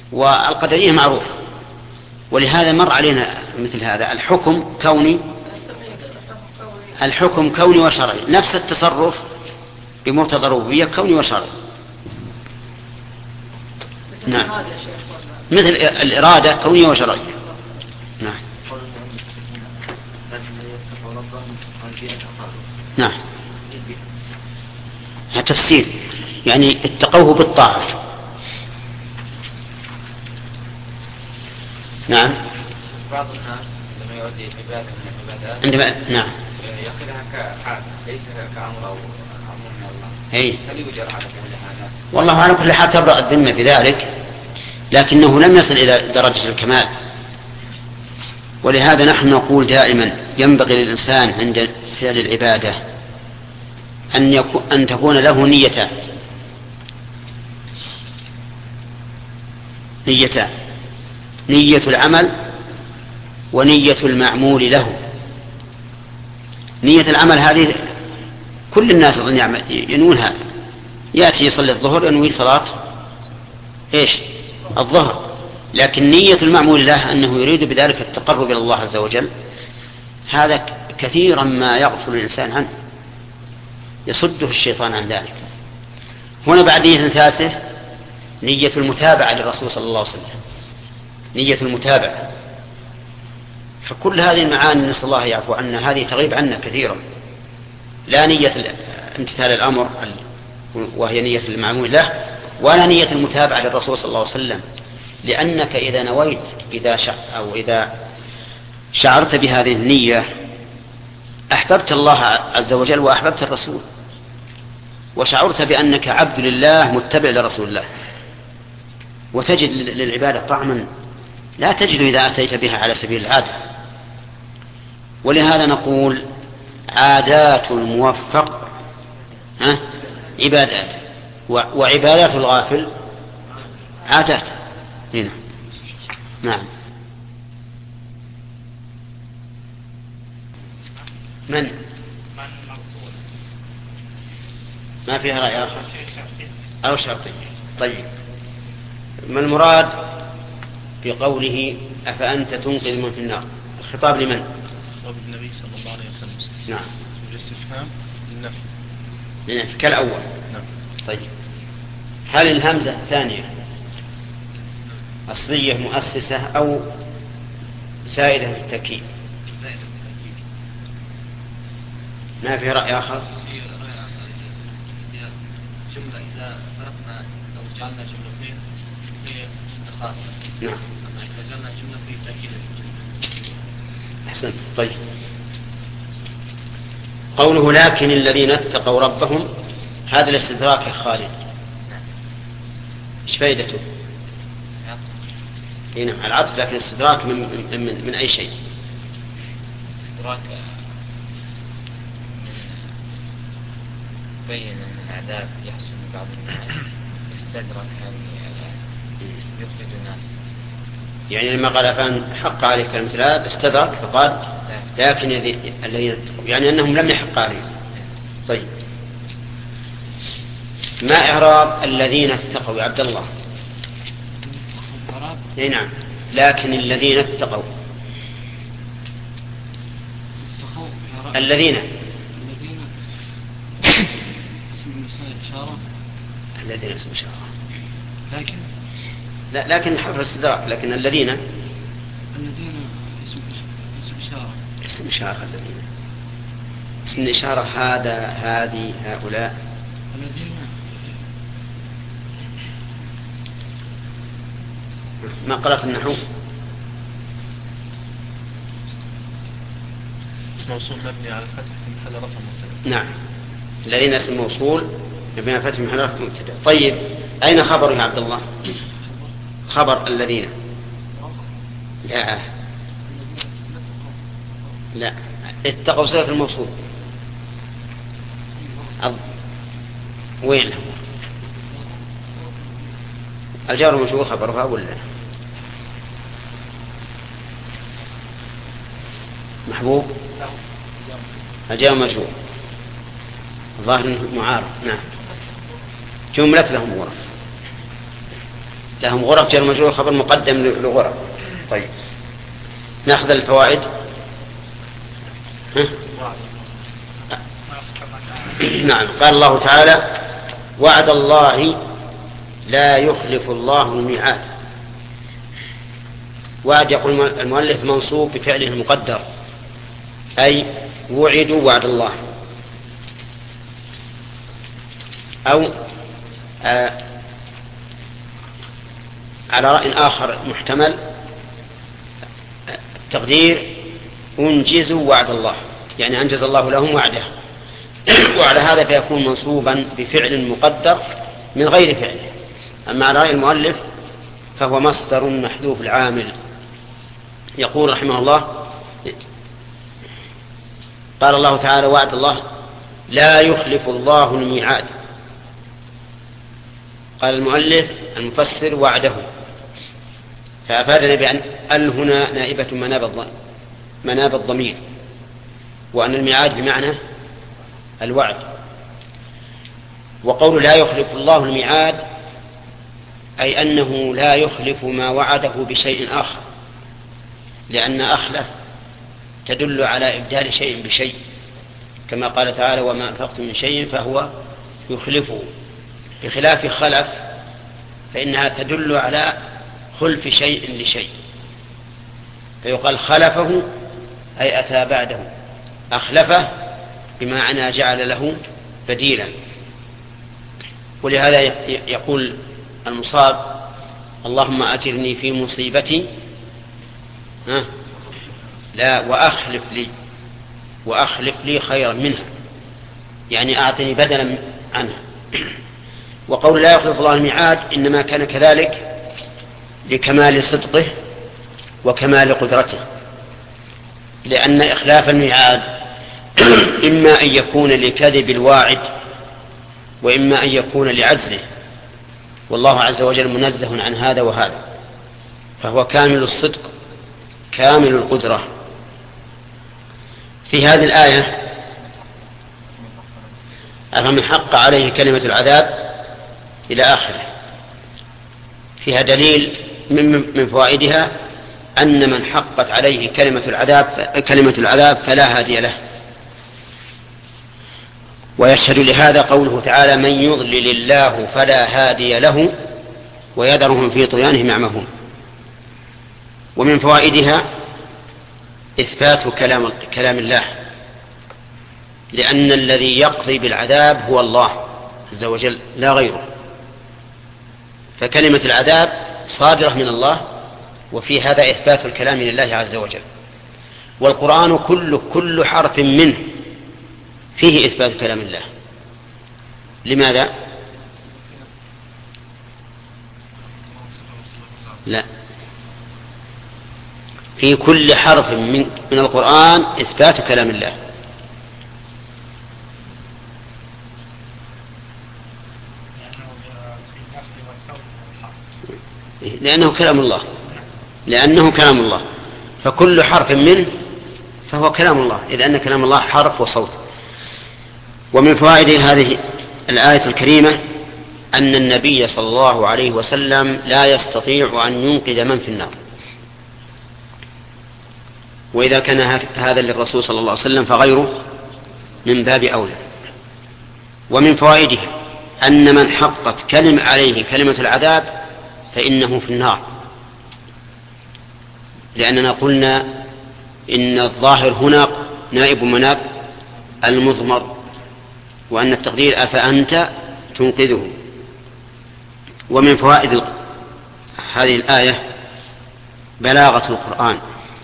والقدرية معروف، ولهذا مر علينا مثل هذا الحكم كوني وشرعي، نفس التصرف بمقتضى الربوبية كوني وشرعي. نعم، مثل الإرادة كونية وشرعية. نعم نعم، التفسير يعني اتقوه بالطاعة. نعم، بعض الناس لما يؤدي عبادة من العبادات عندما نعم يأخذها كعادة ليس كأمر أو أمر من الله. أي. هل يوجد على هذا؟ والله على كل حال تبرأ الذمة بذلك، لكنه لم يصل إلى درجة الكمال. ولهذا نحن نقول دائما ينبغي للإنسان عند فعل العبادة أن تكون له نيتان. نية العمل ونية المعمول له. نية العمل هذه كل الناس ينونها، يأتي يصلي الظهر ينوي صلاة الظهر، لكن نية المعمول له أنه يريد بذلك التقرب إلى الله عز وجل، هذا كثيرا ما يغفل الإنسان عنه، يصده الشيطان عن ذلك. هنا بعد نية ثالثة نية المتابعة للرسول صلى الله عليه وسلم، نية المتابعة. فكل هذه المعاني نسأل الله يعفو عنا، هذه تغيب عنا كثيرا. لا نية امتثال الأمر وهي نية المعمول له، ولا نية المتابعة للرسول صلى الله عليه وسلم، لأنك إذا نويت إذا شعرت بهذه النية أحببت الله عز وجل وأحببت الرسول، وشعرت بأنك عبد لله متبع لرسول الله، وتجد للعبادة طعما لا تجد إذا أتيت بها على سبيل العادة. ولهذا نقول عادات الموفق عبادات، وعبادات الغافل عادات. هنا نعم. من ما فيها رأي آخر أو شرطي. طيب، ما المراد بقوله أفأنت تنقذ من في النار؟ الخطاب لمن؟ خطاب النبي صلى الله عليه وسلم. نعم، الاستفهام للنفي كالأول. نعم. طيب، هل الهمزة الثانية أصلية مؤسسة أو زائدة في التأكيد؟ ما في رأي آخر؟ جملة إذا فرقنا أو جعلنا جملتين هي خاصة. نعم. إذا جعلنا جملة في تأكيد. أحسنت. طيب، قوله لكن الذين اتقوا ربهم، هذا الاستدراك يا خالد ايش فائدته؟ نعم، العطف، لكن الاستدراك من أي شيء؟ استدراك بين أن العذاب يحصل من بعض الناس، استدرك هذه يخرج الناس. يعني لما قال فان حق عليك الامتلاء استدرك فقال لكن الذين، يعني أنهم لم يحق عليهم. طيب، ما إعراب الذين اتقوا يا عبد الله؟ نعم، لكن الذين اتقوا الذين الذين اسم إشارة، لكن حرف استدراك، لكن الذين اسم إشارة، الذين اسم إشارة، هذا هذه هؤلاء. ما قرأت النحو؟ اسم موصول مبني على الفتح في محل رفع مبتدأ. نعم، الذين اسم موصول مبني على الفتح في محل رفع مبتدأ. طيب، أين خبر يا عبد الله؟ خبر الذين لا اتقوا صيغة الموصول. وين الجار والمجرور خبرها ولا محبوب؟ الجار والمجرور ظاهر معارض. نعم، جملة لهم ورف. لهم غرف جر مجرور خبر مقدم لغرف. طيب ناخذ الفوائد. نعم. قال الله تعالى وعد الله لا يخلف الله الميعاد. وعد يقول المؤلف منصوب بفعله المقدر، أي وعدوا وعد الله، أو على رأي آخر محتمل التقدير أنجزوا وعد الله، يعني أنجز الله لهم وعده. وعلى هذا فيكون منصوبا بفعل مقدر من غير فعله. أما على رأي المؤلف فهو مصدر محذوف العامل. يقول رحمه الله قال الله تعالى وعد الله لا يخلف الله الميعاد. قال المؤلف المفسر وعده، فأفادنا بأن هنا نائبة مناب الضمير، وأن الميعاد بمعنى الوعد. وقول لا يخلف الله الميعاد أي أنه لا يخلف ما وعده بشيء آخر، لأن أخلف تدل على إبدال شيء بشيء، كما قال تعالى وما أنفقتم من شيء فهو يخلفه، بخلاف خلف فإنها تدل على خلف شيء لشيء، فيقال خلفه أي أتى بعده، أخلفه بمعنى جعل له بديلا. ولهذا يقول المصاب اللهم أجرني في مصيبتي لا وأخلف لي خيرا منها، يعني أعطني بدلا عنها. وقول لا يخلف الله الميعاد إنما كان كذلك لكمال صدقه وكمال قدرته، لأن إخلاف الميعاد إما أن يكون لكذب الواعد وإما أن يكون لعجزه، والله عز وجل منزه عن هذا وهذا، فهو كامل الصدق كامل القدرة. في هذه الآية أفمن حق عليه كلمة العذاب إلى آخره، فيها دليل من فوائدها أن من حقت عليه كلمة العذاب فلا هادي له. ويشهد لهذا قوله تعالى من يضلل الله فلا هادي له ويذرهم في طغيانهم يعمهون. ومن فوائدها إثبات كلام الله، لأن الذي يقضي بالعذاب هو الله عز وجل لا غيره، فكلمة العذاب صادرة من الله، وفي هذا إثبات الكلام لله عز وجل. والقرآن كل حرف منه فيه إثبات كلام الله. لماذا؟ لا، في كل حرف من القرآن إثبات كلام الله. لأنه كلام الله، فكل حرف منه فهو كلام الله، إذ أن كلام الله حرف وصوت. ومن فوائد هذه الآية الكريمة أن النبي صلى الله عليه وسلم لا يستطيع أن ينقذ من في النار، وإذا كان هذا للرسول صلى الله عليه وسلم فغيره من باب أولى. ومن فوائده أن من حقت عليه كلمة العذاب فإنه في النار، لأننا قلنا إن الظاهر هنا نائب مناب المضمر، وأن التقدير أفأنت تنقذه. ومن فوائد هذه الآية بلاغة القرآن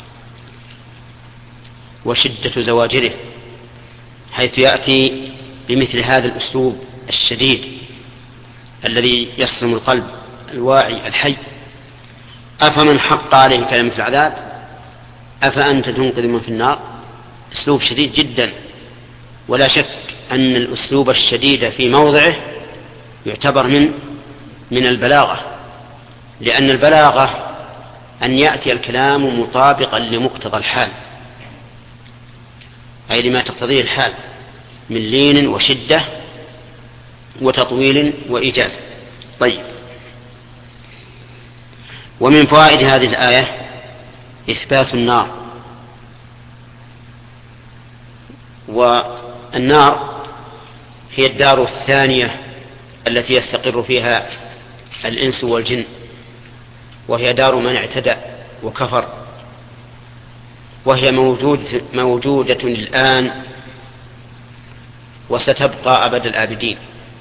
وشدة زواجره، حيث يأتي بمثل هذا الأسلوب الشديد الذي يصرم القلب الواعي الحي. أفمن حق عليه كلمة العذاب أفأنت تنقذ من في النار، أسلوب شديد جدا. ولا شك أن الأسلوب الشديد في موضعه يعتبر من البلاغة، لأن البلاغة أن يأتي الكلام مطابقا لمقتضى الحال، أي لما تقتضيه الحال من لين وشدة وتطويل وإيجاز. طيب، ومن فوائد هذه الآية إثبات النار. والنار هي الدار الثانية التي يستقر فيها الإنس والجن، وهي دار من اعتدى وكفر، وهي موجودة الآن وستبقى أبد الآبدين.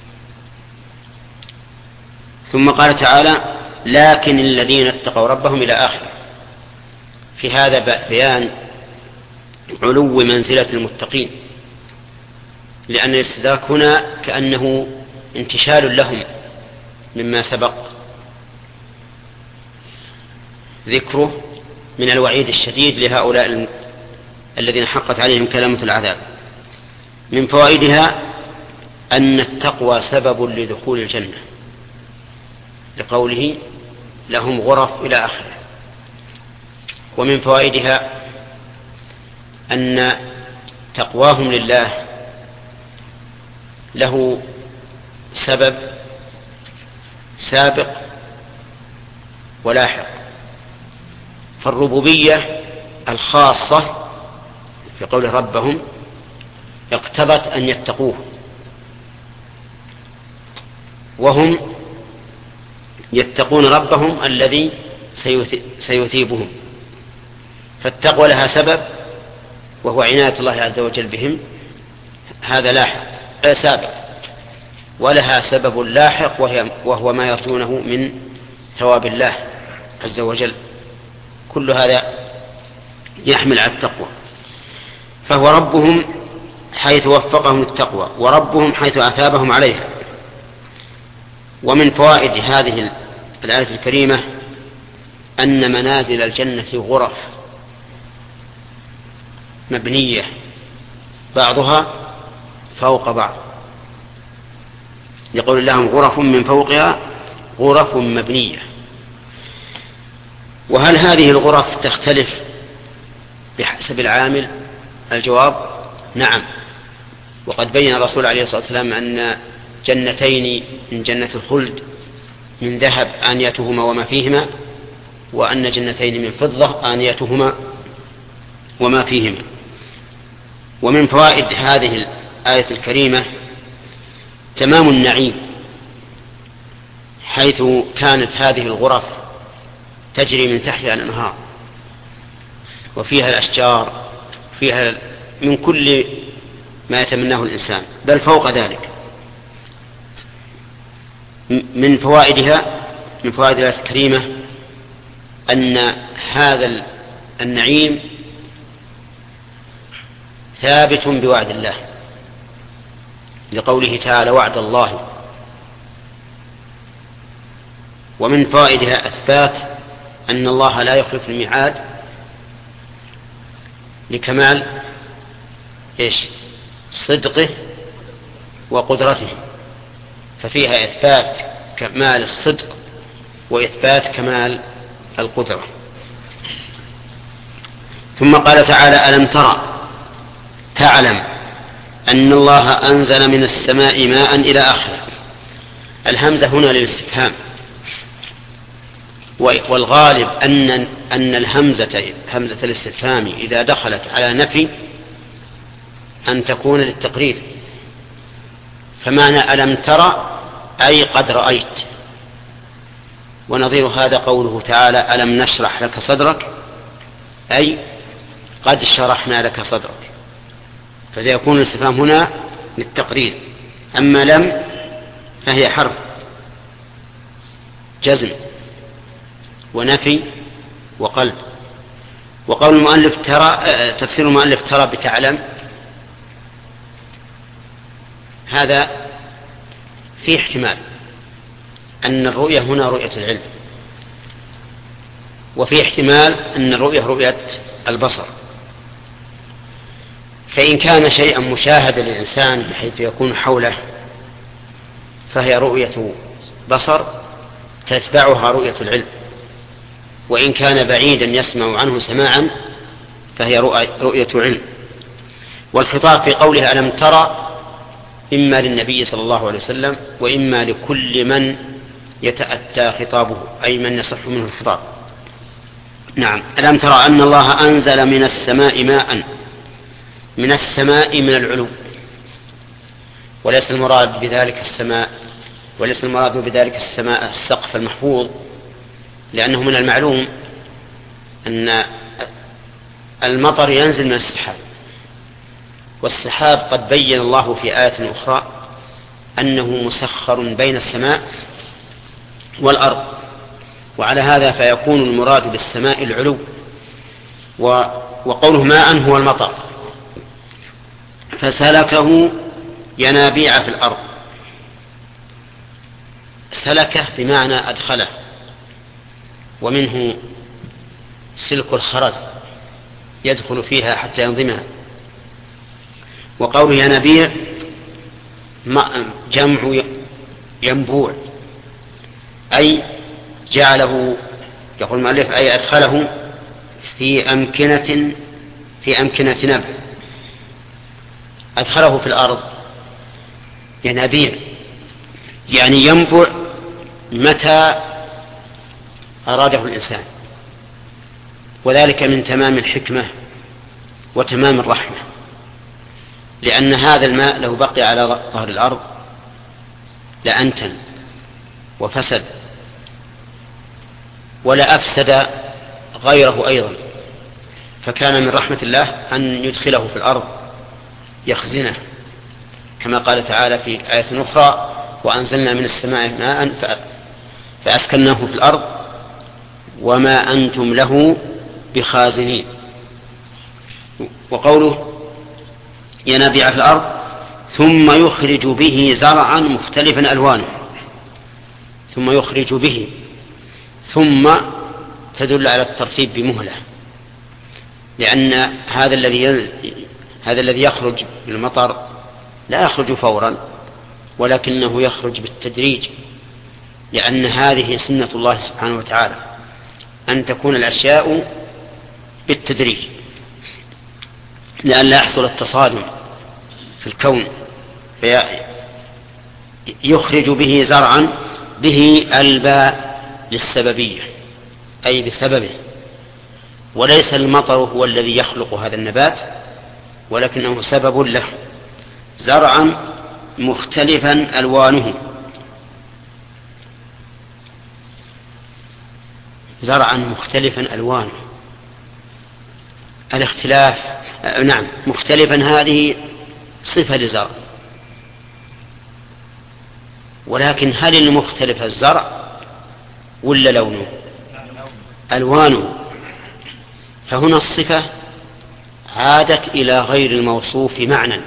ثم قال تعالى لكن الذين اتقوا ربهم إلى آخر. في هذا بيان علو منزلة المتقين، لأن الاستدراك هنا كأنه انتشال لهم مما سبق ذكره من الوعيد الشديد لهؤلاء الذين حقت عليهم كلمة العذاب. من فوائدها أن التقوى سبب لدخول الجنة، لقوله لهم غرف إلى آخره. ومن فوائدها أن تقواهم لله له سبب سابق ولاحق. فالربوبية الخاصة في قول ربهم اقتضت أن يتقوه، وهم يتقون ربهم الذي سيثيبهم. فالتقوى لها سبب وهو عناية الله عز وجل بهم، هذا لاحق سابق، ولها سبب لاحق وهو ما يرجونه من ثواب الله عز وجل. كل هذا يحمل على التقوى. فهو ربهم حيث وفقهم التقوى، وربهم حيث أثابهم عليها. ومن فوائد هذه الآية الكريمة أن منازل الجنة غرف مبنية بعضها فوق بعض، يقول لهم غرف من فوقها غرف مبنية. وهل هذه الغرف تختلف بحسب العامل؟ الجواب نعم. وقد بين الرسول عليه الصلاة والسلام أن جنتين من جنة الخلد من ذهب آنيتهما وما فيهما، وأن جنتين من فضة آنيتهما وما فيهما. ومن فوائد هذه الآية الكريمة تمام النعيم، حيث كانت هذه الغرف تجري من تحتها الأنهار، وفيها الأشجار، فيها من كل ما يتمناه الإنسان، بل فوق ذلك. من فوائدها من فوائد الآية الكريمة أن هذا النعيم ثابت بوعد الله، لقوله تعالى وعد الله. ومن فوائدها أثبات أن الله لا يخلف الميعاد لكمال صدقه وقدرته، ففيها إثبات كمال الصدق وإثبات كمال القدرة. ثم قال تعالى ألم ترى تعلم أن الله أنزل من السماء ماء إلى آخره. الهمزة هنا للاستفهام، والغالب أن الهمزة همزة الاستفهام إذا دخلت على نفي أن تكون للتقرير. فمعنى ألم ترى أي قد رأيت. ونظير هذا قوله تعالى ألم نشرح لك صدرك، أي قد شرحنا لك صدرك، فسيكون الاستفهام هنا للتقرير. أما لم فهي حرف جزم ونفي وقلب. وقول المؤلف ترى، تفسير المؤلف ترى بتعلم، هذا في احتمال أن الرؤية هنا رؤية العلم، وفي احتمال أن الرؤية رؤية البصر. فإن كان شيئا مشاهدا للإنسان بحيث يكون حوله فهي رؤية بصر تتبعها رؤية العلم، وإن كان بعيدا يسمع عنه سماعا فهي رؤية علم. والخطاب في قوله ألم ترى إما للنبي صلى الله عليه وسلم وإما لكل من يتأتى خطابه، أي من يصح منه الخطاب. نعم. ألم ترى أن الله أنزل من السماء ماء، من السماء من العلو، وليس المراد بذلك السماء، وليس المراد بذلك السماء السقف المحفوظ، لأنه من المعلوم أن المطر ينزل من السحاب، والسحاب قد بين الله في آية أخرى أنه مسخر بين السماء والأرض، وعلى هذا فيكون المراد بالسماء العلو، وقوله ماء هو المطر. فسلكه ينابيع في الأرض، سلكه بمعنى أدخله، ومنه سلك الخرز يدخل فيها حتى ينظمها. وقوله ينابيع جمع ينبوع، أي جعله، يقول المؤلف أي أدخله في أمكنة نبع، أدخله في الأرض ينابيع، يعني ينبع متى أراده الإنسان، وذلك من تمام الحكمة وتمام الرحمة، لأن هذا الماء لو بقي على ظهر الأرض لأنتن وفسد، ولا أفسد غيره أيضا، فكان من رحمة الله أن يدخله في الأرض يخزنه، كما قال تعالى في آية أخرى وأنزلنا من السماء ماء فأسكناه في الأرض وما أنتم له بخازنين. وقوله ينابيع في الأرض ثم يخرج به زرعا مختلفا ألوانه، ثم يخرج به، ثم تدل على الترتيب بمهلة، لأن هذا الذي يخرج بالمطر لا يخرج فورا، ولكنه يخرج بالتدريج، لأن هذه سنة الله سبحانه وتعالى أن تكون الأشياء بالتدريج لأن لا يحصل التصادم في الكون. يخرج به زرعا، به الباء للسببية أي بسببه، وليس المطر هو الذي يخلق هذا النبات ولكنه سبب له. زرعا مختلفا ألوانه، زرعا مختلفا ألوانه، الاختلاف نعم مختلفا هذه صفة لزرع، ولكن هل المختلف الزرع ولا لونه؟ ألوانه. فهنا الصفة عادت إلى غير الموصوف معنى،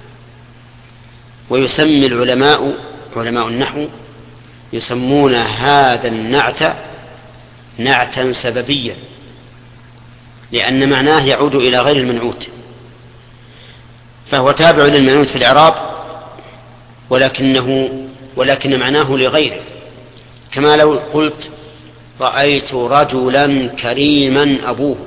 ويسمي علماء النحو يسمون هذا النعت نعتا سببيا، لأن معناه يعود إلى غير المنعوت، فهو تابع للمنعوت في الإعراب ولكن معناه لغيره، كما لو قلت رأيت رجلا كريما أبوه.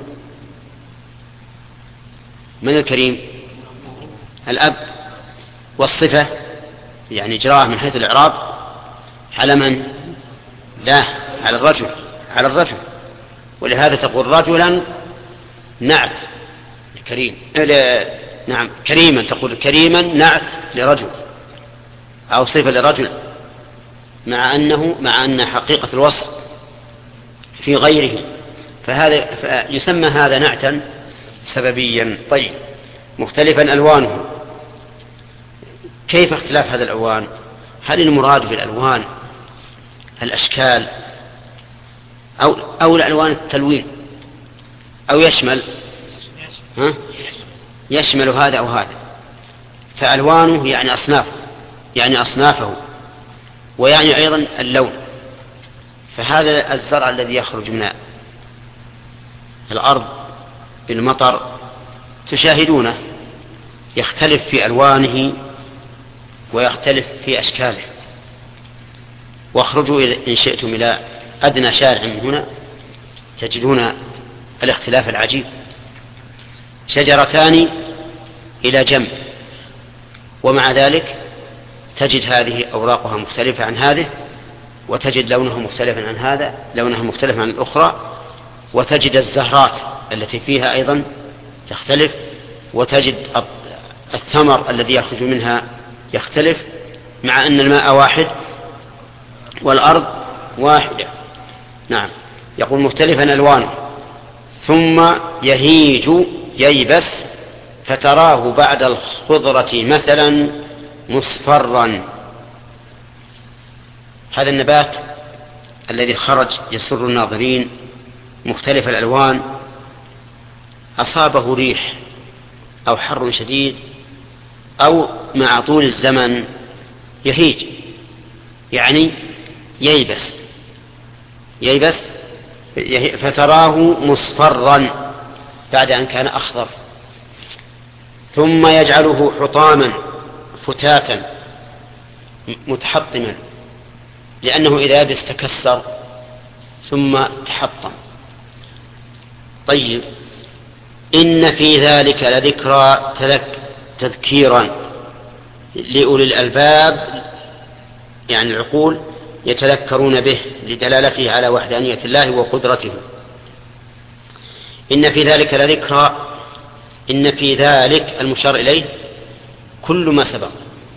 من الكريم؟ الأب. والصفة يعني إجراءه من حيث الإعراب على من؟ لا، على الرجل، ولهذا تقول رجلا نعت كريم، نعم كريما، تقول كريما نعت لرجل أو صفة لرجل، مع أن حقيقة الوصف في غيره، يسمى هذا نعتا سببيا. طيب، مختلفا ألوانه. كيف اختلاف هذا الألوان؟ هل المراد بالألوان الأشكال أو الألوان التلوين، أو يشمل هذا أو هذا؟ فألوانه يعني أصنافه ويعني أيضا اللون. فهذا الزرع الذي يخرج من الأرض بالمطر تشاهدونه يختلف في ألوانه ويختلف في أشكاله. واخرجوا إن شئتم إلى أدنى شارع من هنا تجدون الاختلاف العجيب. شجرتان إلى جنب، ومع ذلك تجد هذه أوراقها مختلفة عن هذه، وتجد لونها مختلفا عن هذا، لونها مختلفا عن الأخرى، وتجد الزهرات التي فيها أيضا تختلف، وتجد الثمر الذي يخرج منها يختلف، مع أن الماء واحد والأرض واحدة. نعم، يقول مختلفا ألوانه. ثم يهيج ييبس فتراه بعد الخضرة مثلا مصفرا. هذا النبات الذي خرج يسر الناظرين مختلف الألوان أصابه ريح أو حر شديد أو مع طول الزمن يهيج، يعني ييبس فتراه مصفرا بعد أن كان أخضر، ثم يجعله حطاما فتاتا متحطما، لأنه إذا يبس تكسر ثم تحطم. طيب، إن في ذلك لذكرى تذكيرا لأولي الألباب، يعني العقول يتذكرون به لدلالته على وحدانية الله وقدرته. إن في ذلك لذكرى، إن في ذلك المشار إليه كل ما سبق: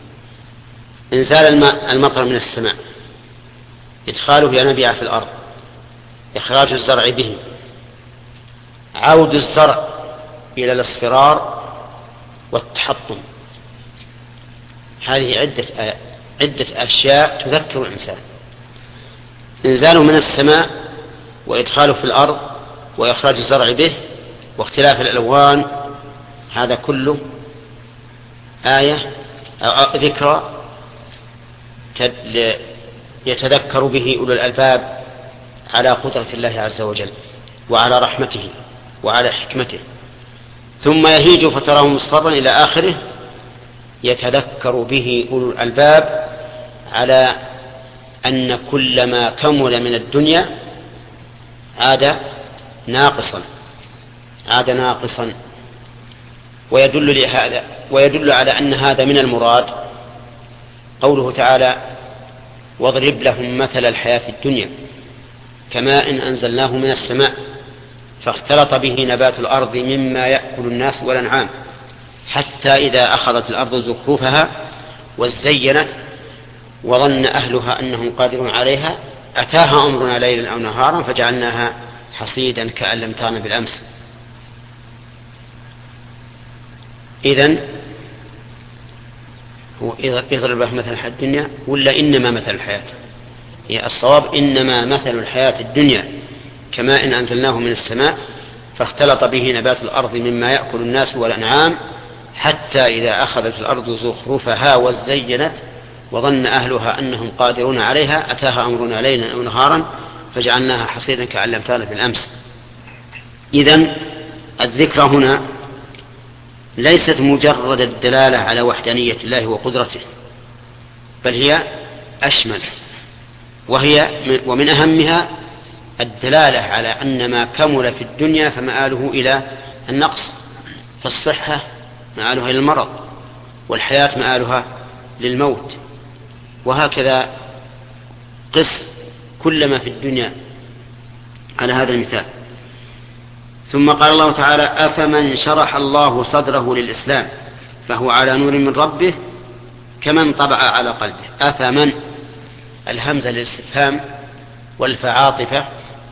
إنزال المطر من السماء، إدخاله ينابيع في الأرض، إخراج الزرع به، عود الزرع إلى الاصفرار والتحطم. هذه عدة أشياء تذكر الإنسان: إنزاله من السماء، وإدخاله في الأرض، وإخراج الزرع به، واختلاف الألوان. هذا كله آية أو ذكرى يتذكر به أولو الألباب على قدرة الله عز وجل وعلى رحمته وعلى حكمته. ثم يهيج فتراه مصفرا إلى آخره، يتذكر به أولو الألباب على أن كل ما كمل من الدنيا عاد ناقصا، ويدل على أن هذا من المراد قوله تعالى: واضرب لهم مثل الحياة الدنيا كماء أنزلناه من السماء فاختلط به نبات الأرض مما يأكل الناس والأنعام حتى إذا أخذت الأرض زخرفها وزينت وظن أهلها أنهم قادرون عليها أتاها أمرنا ليلا أو نهارا فجعلناها حصيدا كأن لم تغن بالأمس. إذن هو يضرب مثل الحياة الدنيا ولا إنما مثل الحياة؟ هي الصواب إنما مثل الحياة الدنيا كماء أنزلناه من السماء فاختلط به نبات الأرض مما يأكل الناس والأنعام حتى إذا أخذت الأرض زخرفها وزينت وظن أهلها أنهم قادرون عليها أتاها أمرنا ليلا أو نهارا فجعلناها حصيدا كأن لم تغن بالأمس. إذن الذكرى هنا ليست مجرد الدلالة على وحدانية الله وقدرته، بل هي أشمل، ومن أهمها الدلالة على أن ما كمل في الدنيا فمآله إلى النقص، فالصحة مآلها إلى المرض، والحياة مآلها للموت، وهكذا قس كل ما في الدنيا على هذا المثال. ثم قال الله تعالى: أفمن شرح الله صدره للإسلام فهو على نور من ربه كمن طبع على قلبه. أفمن، الهمزة للاستفهام والفعاطفة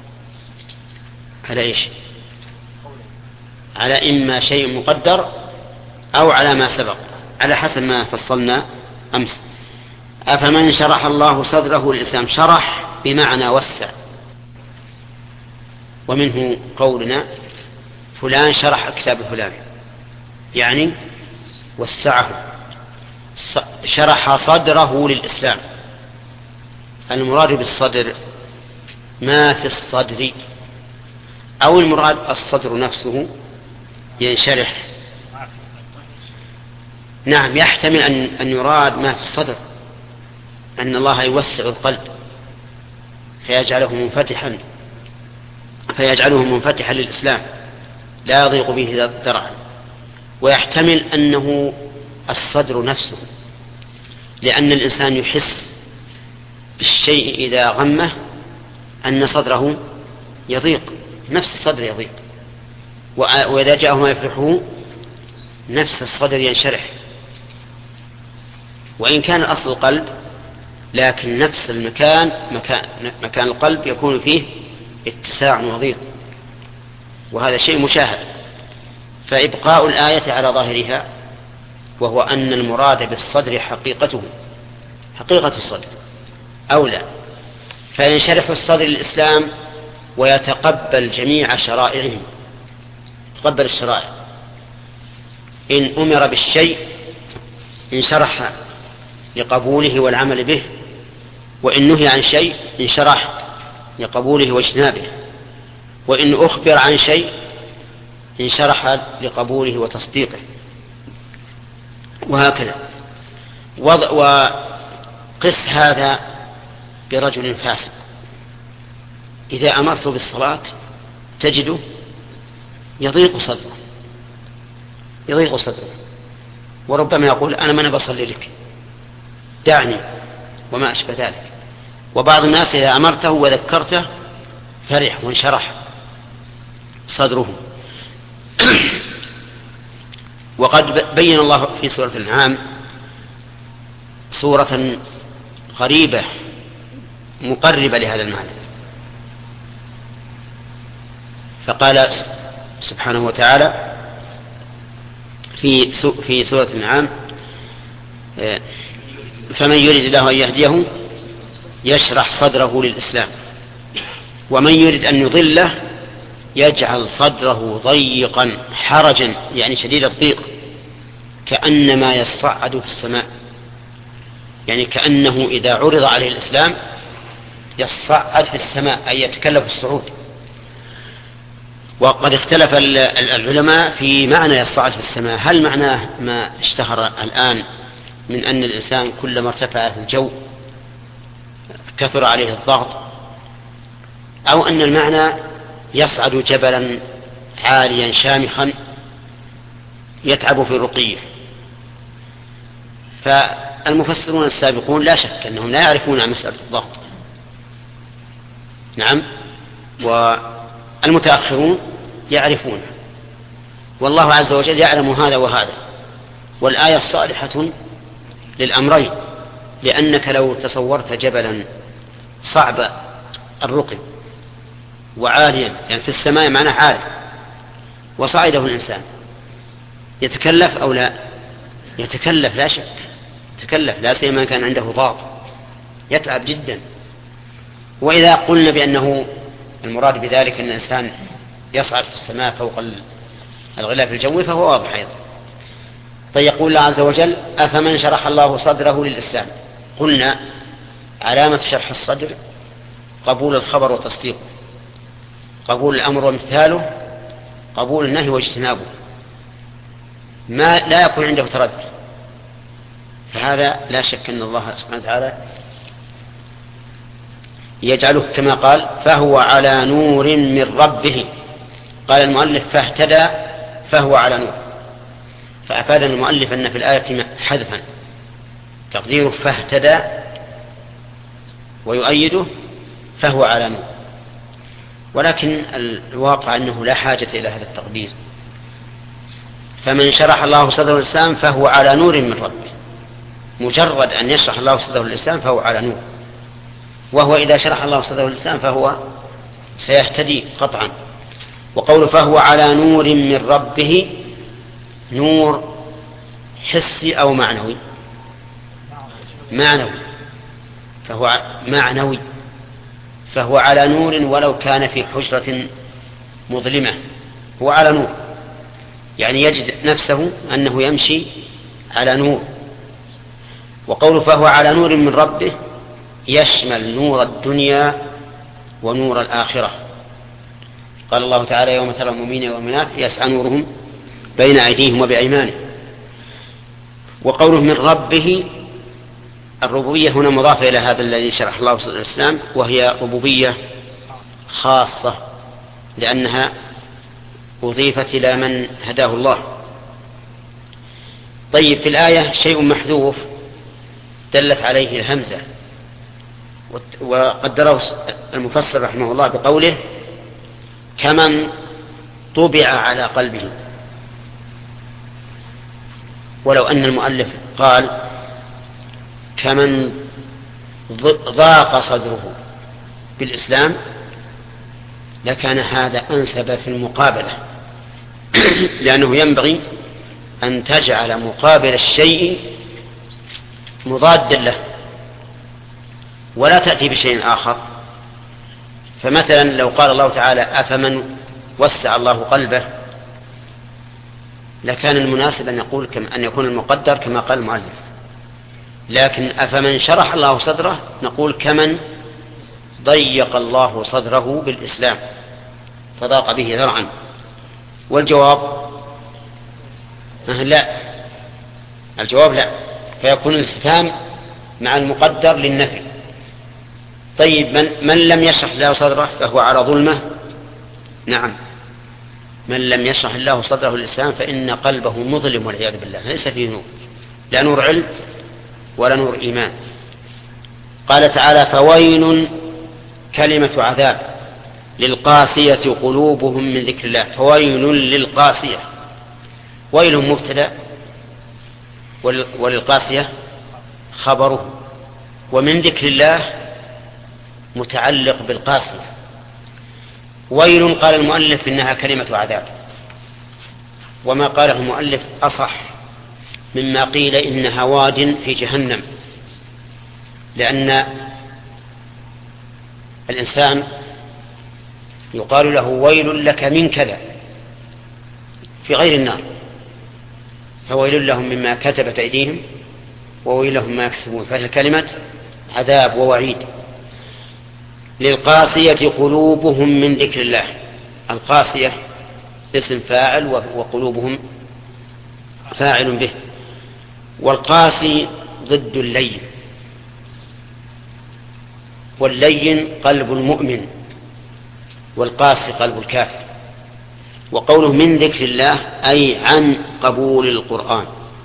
على إيش؟ على إما شيء مقدر أو على ما سبق، على حسب ما فصلنا أمس. أفمن شرح الله صدره للإسلام، شرح بمعنى وسع، ومنه قولنا فلان شرح كتاب فلان، يعني وسعه، شرح صدره للإسلام. المراد بالصدر ما في الصدر، أو المراد الصدر نفسه ينشرح. نعم، يحتمل أن يراد ما في الصدر، أن الله يوسع القلب فيجعله منفتحا للإسلام لا يضيق به ذرعا، ويحتمل أنه الصدر نفسه، لأن الإنسان يحس بالشيء إذا غمه أن صدره يضيق، نفس الصدر يضيق، وإذا جاءه ما يفرحه نفس الصدر ينشرح. وإن كان الأصل القلب، لكن نفس المكان مكان القلب يكون فيه اتساع وضيق، وهذا شيء مشاهد. فإبقاء الآية على ظاهرها، وهو أن المراد بالصدر حقيقته، حقيقة الصدر أولى، فينشرح الصدر للإسلام ويتقبل جميع شرائعه، يتقبل الشرائع. إن أمر بالشيء انشرح لقبوله والعمل به، وإن نهي عن شيء انشرح لقبوله واجتنابه، وإن أخبر عن شيء انشرح لقبوله وتصديقه، وهكذا. وقس هذا برجل فاسق، إذا أمرته بالصلاة تجده يضيق صدره، وربما يقول أنا ما بصلي لك، دعني، وما أشبه ذلك. وبعض الناس إذا أمرته وذكرته فرح وانشرح صدره. وقد بين الله في سورة الأنعام سورة غريبة مقربة لهذا المعنى، فقال سبحانه وتعالى في سورة الأنعام: فمن يريد الله أن يهديه يشرح صدره للإسلام، ومن يريد أن يضله يجعل صدره ضيقا حرجا، يعني شديد الضيق، كأنما يصعد في السماء، يعني كأنه إذا عرض عليه الإسلام يصعد في السماء، أي يتكلف الصعود. وقد اختلف العلماء في معنى يصعد في السماء، هل معناه ما اشتهر الآن من أن الإنسان كلما ارتفع في الجو كثر عليه الضغط، أو أن المعنى يصعد جبلا عاليا شامخا يتعب في رقيه. فالمفسرون السابقون لا شك أنهم لا يعرفون عن مسألة الضغط، نعم، والمتأخرون يعرفون، والله عز وجل يعلم هذا وهذا. والآية صالحة للأمرين، لأنك لو تصورت جبلا صعب الرقي وعاليا، يعني في السماء معناه عالي، وصعده الإنسان يتكلف أو لا؟ يتكلف لا شك، يتكلف، لا سيما كان عنده ضغط يتعب جدا. وإذا قلنا بأنه المراد بذلك أن الإنسان يصعد في السماء فوق الغلاف الجوي فهو واضح أيضا. طيب، يقول الله عز وجل: أفمن شرح الله صدره للإسلام. قلنا علامة شرح الصدر قبول الخبر وتصديقه، قبول الأمر وامتثاله، قبول النهي واجتنابه، ما لا يكون عنده تردد. فهذا لا شك أن الله سبحانه وتعالى يجعله كما قال: فهو على نور من ربه. قال المؤلف: فاهتدى، فهو على نور. فأفاد المؤلف أن في الآية حذفا، تقديره فاهتدى، ويؤيده فهو على نور. ولكن الواقع أنه لا حاجة إلى هذا التقدير. فمن شرح الله صدره الإسلام فهو على نور من ربه، مجرد أن يشرح الله صدره الإسلام فهو على نور. وهو إذا شرح الله صدره الإسلام فهو سيهتدي قطعا. وقوله فهو على نور من ربه، نور حسي أو معنوي؟ معنوي، فهو معنوي، فهو على نور ولو كان في حجرة مظلمة، هو على نور، يعني يجد نفسه أنه يمشي على نور. وقوله فهو على نور من ربه يشمل نور الدنيا ونور الآخرة. قال الله تعالى: يوم ترى المؤمنين والمؤمنات يسعى نورهم بين أيديهم وبأيمانهم. وقوله من ربه، الربوبية هنا مضافة إلى هذا الذي شرح الله صدر الإسلام، وهي ربوبية خاصة لأنها أضيفت إلى من هداه الله. طيب، في الآية شيء محذوف دلت عليه الهمزة، وقدره المفسر رحمه الله بقوله كمن طبع على قلبه، ولو أن المؤلف قال كمن ضاق صدره بالإسلام لكان هذا أنسب في المقابلة، لأنه ينبغي أن تجعل مقابل الشيء مضادا له ولا تأتي بشيء آخر. فمثلا لو قال الله تعالى أفمن وسع الله قلبه لكان المناسب أن يكون المقدر كما قال المؤلف، لكن أفمن شرح الله صدره نقول كمن ضيق الله صدره بالإسلام فضاق به ذرعا. والجواب لا، الجواب لا، فيكون الاستفهام مع المقدر للنفي. طيب من لم يشرح الله صدره فهو على ظلمه؟ نعم، من لم يشرح الله صدره للإسلام فإن قلبه مظلم والعياذ بالله، ليس فيه نور، لا نور علم ولا نور إيمان. قال تعالى فويل كلمة عذاب للقاسية قلوبهم من ذكر الله. فويل للقاسية، ويل مبتدأ وللقاسية خبره، ومن ذكر الله متعلق بالقاسية. ويل قال المؤلف إنها كلمة عذاب، وما قاله المؤلف أصح مما قيل إنها واد في جهنم، لأن الإنسان يقال له ويل لك من كذا في غير النار، فويل لهم مما كتبت أيديهم وويل لهم ما يكسبون، فهي كلمة عذاب ووعيد. للقاسية قلوبهم من ذكر الله. القاسية اسم فاعل وقلوبهم فاعل به، والقاسي ضد اللين، واللين قلب المؤمن والقاسي قلب الكافر. وقوله من ذكر الله أي عن قبول القرآن،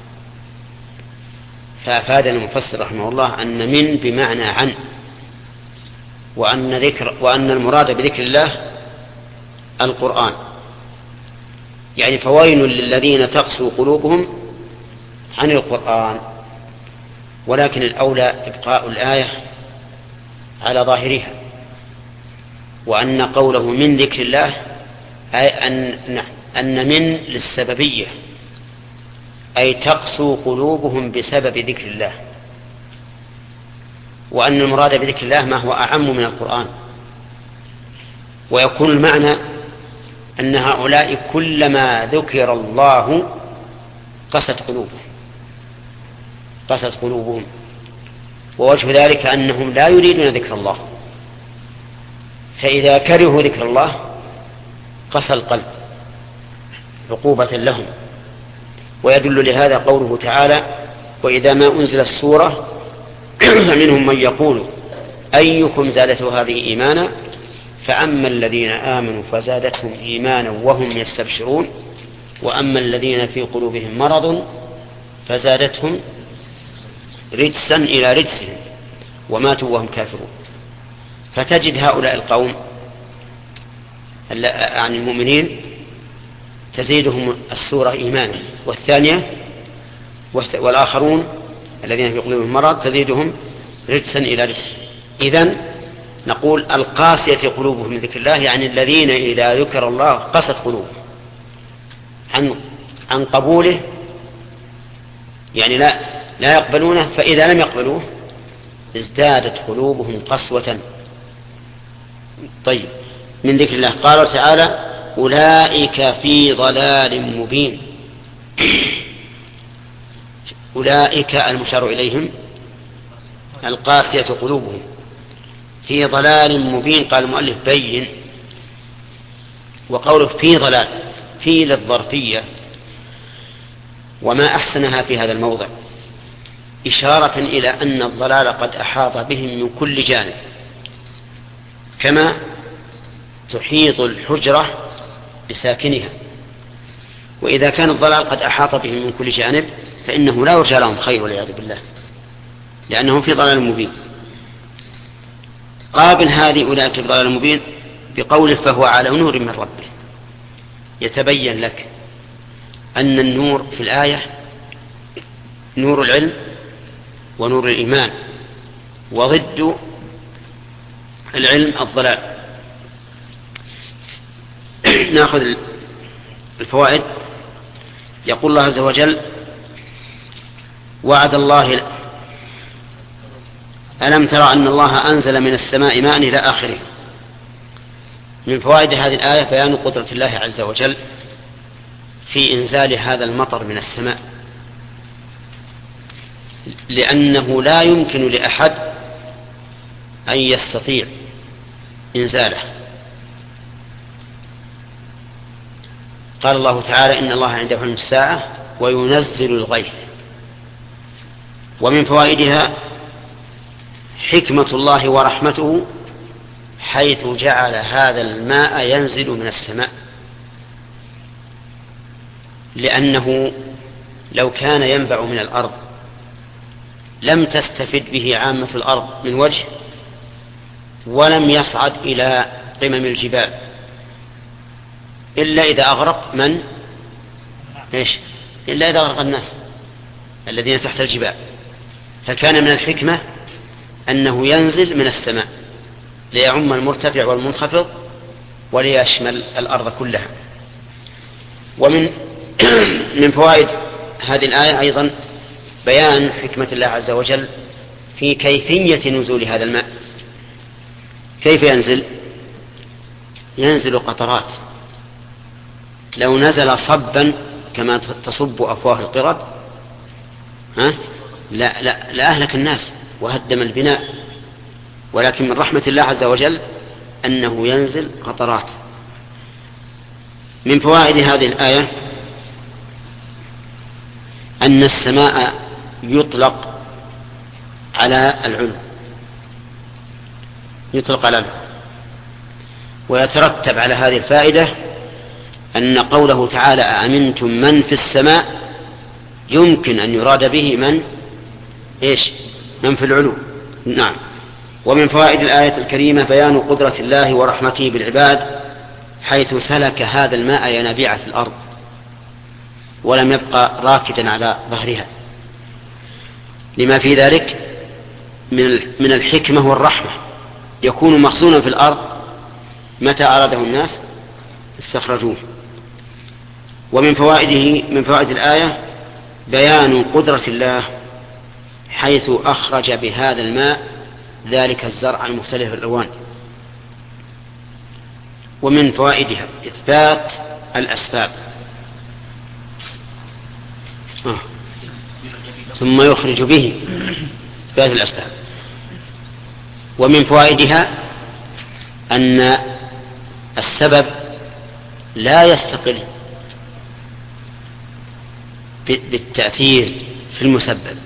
فأفاد المفسر رحمه الله أن من بمعنى عن، وأن المراد بذكر الله القرآن، يعني فويل للذين تقسو قلوبهم عن القرآن. ولكن الأولى إبقاء الآية على ظاهرها، وأن قوله من ذكر الله أي أن من للسببية، أي تقسو قلوبهم بسبب ذكر الله، وأن المراد بذكر الله ما هو أعم من القرآن. ويكون المعنى أن هؤلاء كلما ذكر الله قست قلوبهم، ووجه ذلك أنهم لا يريدون ذكر الله، فإذا كرهوا ذكر الله قسى القلب عقوبة لهم. ويدل لهذا قوله تعالى وإذا ما أنزل السورة فمنهم من يقول أيكم زادته هذه إيمانا فأما الذين آمنوا فزادتهم إيمانا وهم يستبشرون وأما الذين في قلوبهم مرض فزادتهم رجسا إلى رجسهم وماتوا وهم كافرون. فتجد هؤلاء القوم عن المؤمنين تزيدهم السورة إيمانا، والثانية والآخرون الذين في قلوبهم مرض تزيدهم رجسا إلى رجس. إذن نقول القاسية قلوبهم من ذكر الله، يعني الذين إذا ذكر الله قست قلوبهم عن قبوله، يعني لا يقبلونه، فإذا لم يقبلوه ازدادت قلوبهم قسوة. طيب، من ذكر الله قال تعالى أولئك في ضلال مبين. أولئك المشار إليهم القاسية قلوبهم في ضلال مبين. قال المؤلف بين، وقوله في ضلال في للظرفية، وما أحسنها في هذا الموضع إشارة إلى أن الضلال قد أحاط بهم من كل جانب، كما تحيط الحجرة بساكنها. وإذا كان الضلال قد أحاط بهم من كل جانب فإنه لا يرجى لهم خير والعياذ بالله، لأنهم في ضلال مبين. قابل هذه أولئك في ضلال مبين بقوله فهو على نور من ربه. يتبين لك أن النور في الآية نور العلم ونور الإيمان، وضد العلم الضلال. نأخذ الفوائد. يقول الله عز وجل وعد الله ألم ترى أن الله أنزل من السماء ماء إلى آخره. من فوائد هذه الآية بيان قدرة الله عز وجل في إنزال هذا المطر من السماء، لأنه لا يمكن لأحد أن يستطيع إنزاله. قال الله تعالى إن الله عنده علم الساعة وينزل الغيث. ومن فوائدها حكمة الله ورحمته حيث جعل هذا الماء ينزل من السماء، لأنه لو كان ينبع من الأرض لم تستفد به عامة الأرض من وجه، ولم يصعد إلى قمم الجبال إلا إذا أغرق من؟ إلا إذا أغرق الناس الذين تحت الجبال. فكان من الحكمة أنه ينزل من السماء ليعم المرتفع والمنخفض وليشمل الأرض كلها. ومن من فوائد هذه الآية أيضا بيان حكمة الله عز وجل في كيفية نزول هذا الماء. كيف ينزل؟ ينزل قطرات. لو نزل صبا كما تصب أفواه القرب لا أهلك الناس وهدم البناء، ولكن من رحمة الله عز وجل أنه ينزل قطرات. من فوائد هذه الآية أن السماء يطلق على العلو، يطلق على العلو. ويترتب على هذه الفائدة أن قوله تعالى أأمنتم من في السماء يمكن أن يراد به من في العلو. نعم. ومن فوائد الآية الكريمة بيان قدرة الله ورحمته بالعباد حيث سلك هذا الماء ينابيع في الأرض ولم يبقى راكدا على ظهرها، لما في ذلك من الحكمة والرحمة. يكون مخزونا في الأرض متى أراده الناس استخرجوه. ومن من فوائد الآية بيان قدرة الله حيث أخرج بهذا الماء ذلك الزرع المختلف الألوان. ومن فوائدها إثبات الأسباب ثم يخرج به إثبات الأسباب. ومن فوائدها أن السبب لا يستقل بالتأثير في المسبب،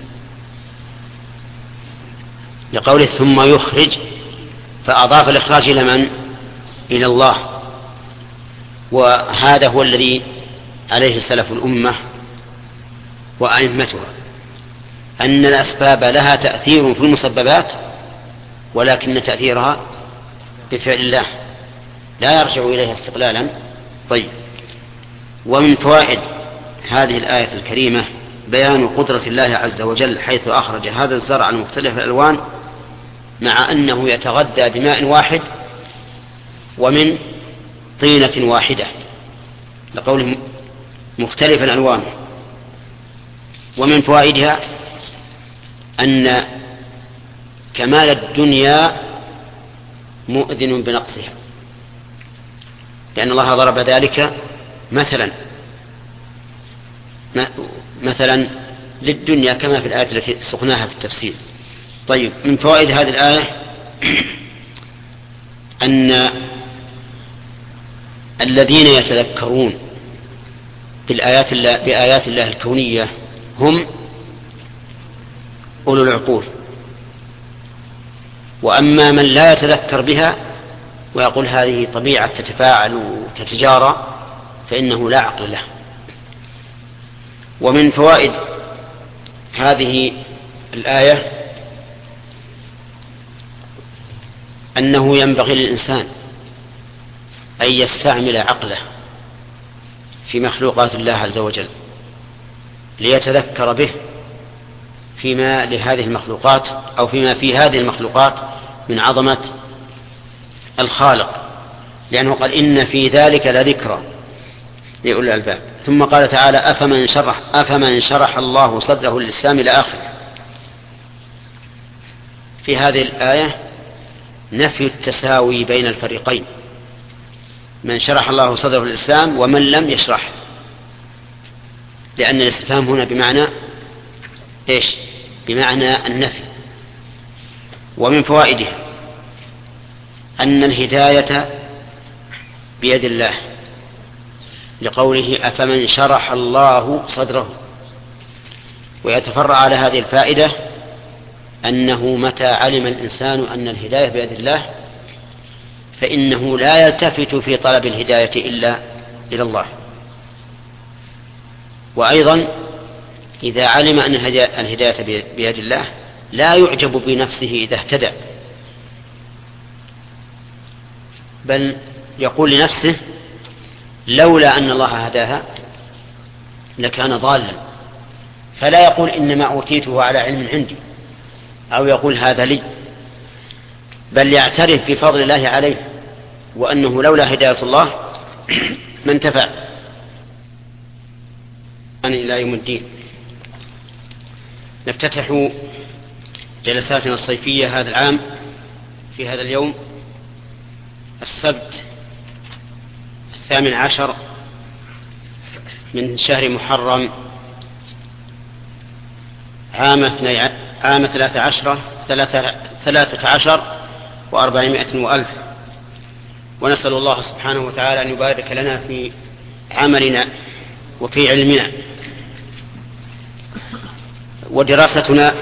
لقوله ثم يخرج فأضاف الإخراج إلى من؟ إلى الله. وهذا هو الذي عليه سلف الأمة وأئمتها، أن الأسباب لها تأثير في المسببات ولكن تأثيرها بفعل الله لا يرجع إليها استقلالا. طيب. ومن فوائد هذه الآية الكريمة بيان قدرة الله عز وجل حيث أخرج هذا الزرع المختلف الألوان مع أنه يتغذى بماء واحد ومن طينة واحدة، لقوله مختلف الألوان. ومن فوائدها أن كمال الدنيا مؤذن بنقصها، لأن الله ضرب ذلك مثلا للدنيا كما في الآية التي سقناها في التفسير. طيب. من فوائد هذه الآية أن الذين يتذكرون بآيات الله الكونية هم أولو العقول، وأما من لا يتذكر بها ويقول هذه طبيعة تتفاعل وتتجارى فإنه لا عقل له. ومن فوائد هذه الآية أنه ينبغي للإنسان أن يستعمل عقله في مخلوقات الله عز وجل ليتذكر به فيما لهذه المخلوقات أو فيما في هذه المخلوقات من عظمة الخالق، لأنه قال إن في ذلك لذكرى لأولي الألباب. ثم قال تعالى أفمن شرح الله صدره للإسلام إلى آخره. في هذه الآية نفي التساوي بين الفريقين، من شرح الله صدره للإسلام ومن لم يشرح، لأن الاستفهام هنا بمعنى إيش؟ بمعنى النفي. ومن فوائدها أن الهداية بيد الله، لقوله أفمن شرح الله صدره. ويتفرع على هذه الفائدة أنه متى علم الإنسان أن الهداية بيد الله فإنه لا يلتفت في طلب الهداية إلا إلى الله. وأيضا إذا علم أن الهداية بيد الله لا يعجب بنفسه إذا اهتدى، بل يقول لنفسه لولا أن الله هداها لكان ضالا، فلا يقول إنما أوتيته على علم عندي أو يقول هذا لي، بل يعترف بفضل الله عليه وأنه لولا هداية الله ما انتفع إلى يوم الدين. نفتتح جلساتنا الصيفية هذا العام في هذا اليوم السبت 18 من شهر محرم عام 13 و400 وألف. ونسأل الله سبحانه وتعالى أن يبارك لنا في عملنا وفي علمنا. ودراستنا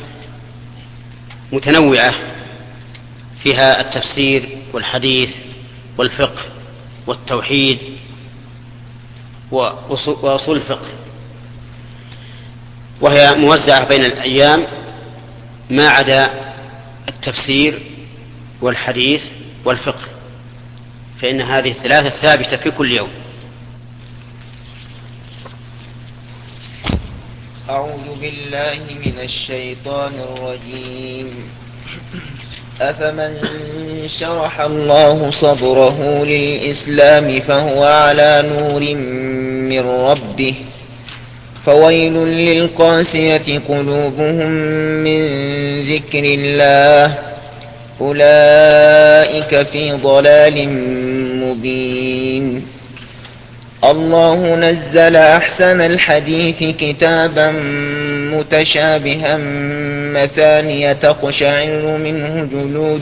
متنوعة، فيها التفسير والحديث والفقه والتوحيد وأصول الفقه، وهي موزعة بين الأيام ما عدا التفسير والحديث والفقه، فإن هذه الثلاثة ثابتة في كل يوم. أعوذ بالله من الشيطان الرجيم. أفمن شرح الله صدره للإسلام فهو على نور من ربه فويل للقاسية قلوبهم من ذكر الله أولئك في ضلال مبين. الله نزل أحسن الحديث كتابا متشابها مثانية تقشعر منه جلود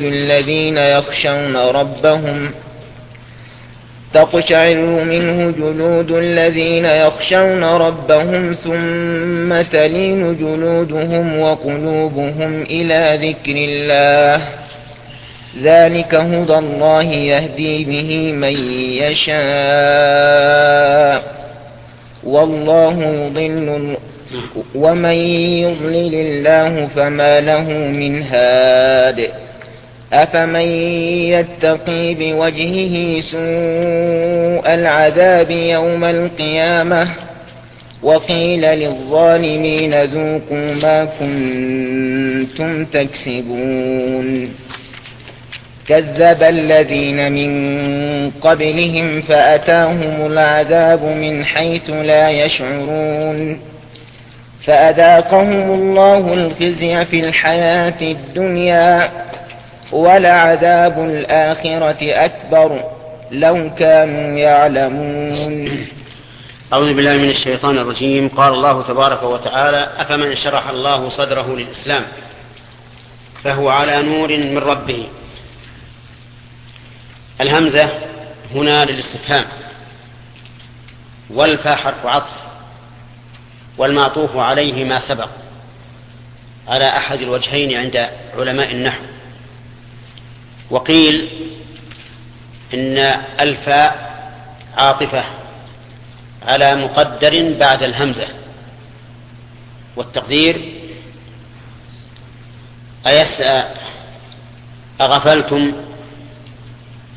الذين يخشون ربهم ثم تلين جلودهم وقلوبهم إلى ذكر الله ذلك هدى الله يهدي به من يشاء والله يضل ومن يضلل الله فما له من هاد. أفمن يتقي بوجهه سوء العذاب يوم القيامة وقيل للظالمين ذوقوا ما كنتم تكسبون. كذب الذين من قبلهم فأتاهم العذاب من حيث لا يشعرون فأذاقهم الله الخزي في الحياة الدنيا ولعذاب الآخرة أكبر لو كانوا يعلمون. أعوذ بالله من الشيطان الرجيم. قال الله تبارك وتعالى أفمن شرح الله صدره للإسلام فهو على نور من ربه. الهمزة هنا للاستفهام، والفاء حرف عطف، والمعطوف عليه ما سبق على أحد الوجهين عند علماء النحو. وقيل إن الفاء عاطفة على مقدر بعد الهمزة، والتقدير أغفلتم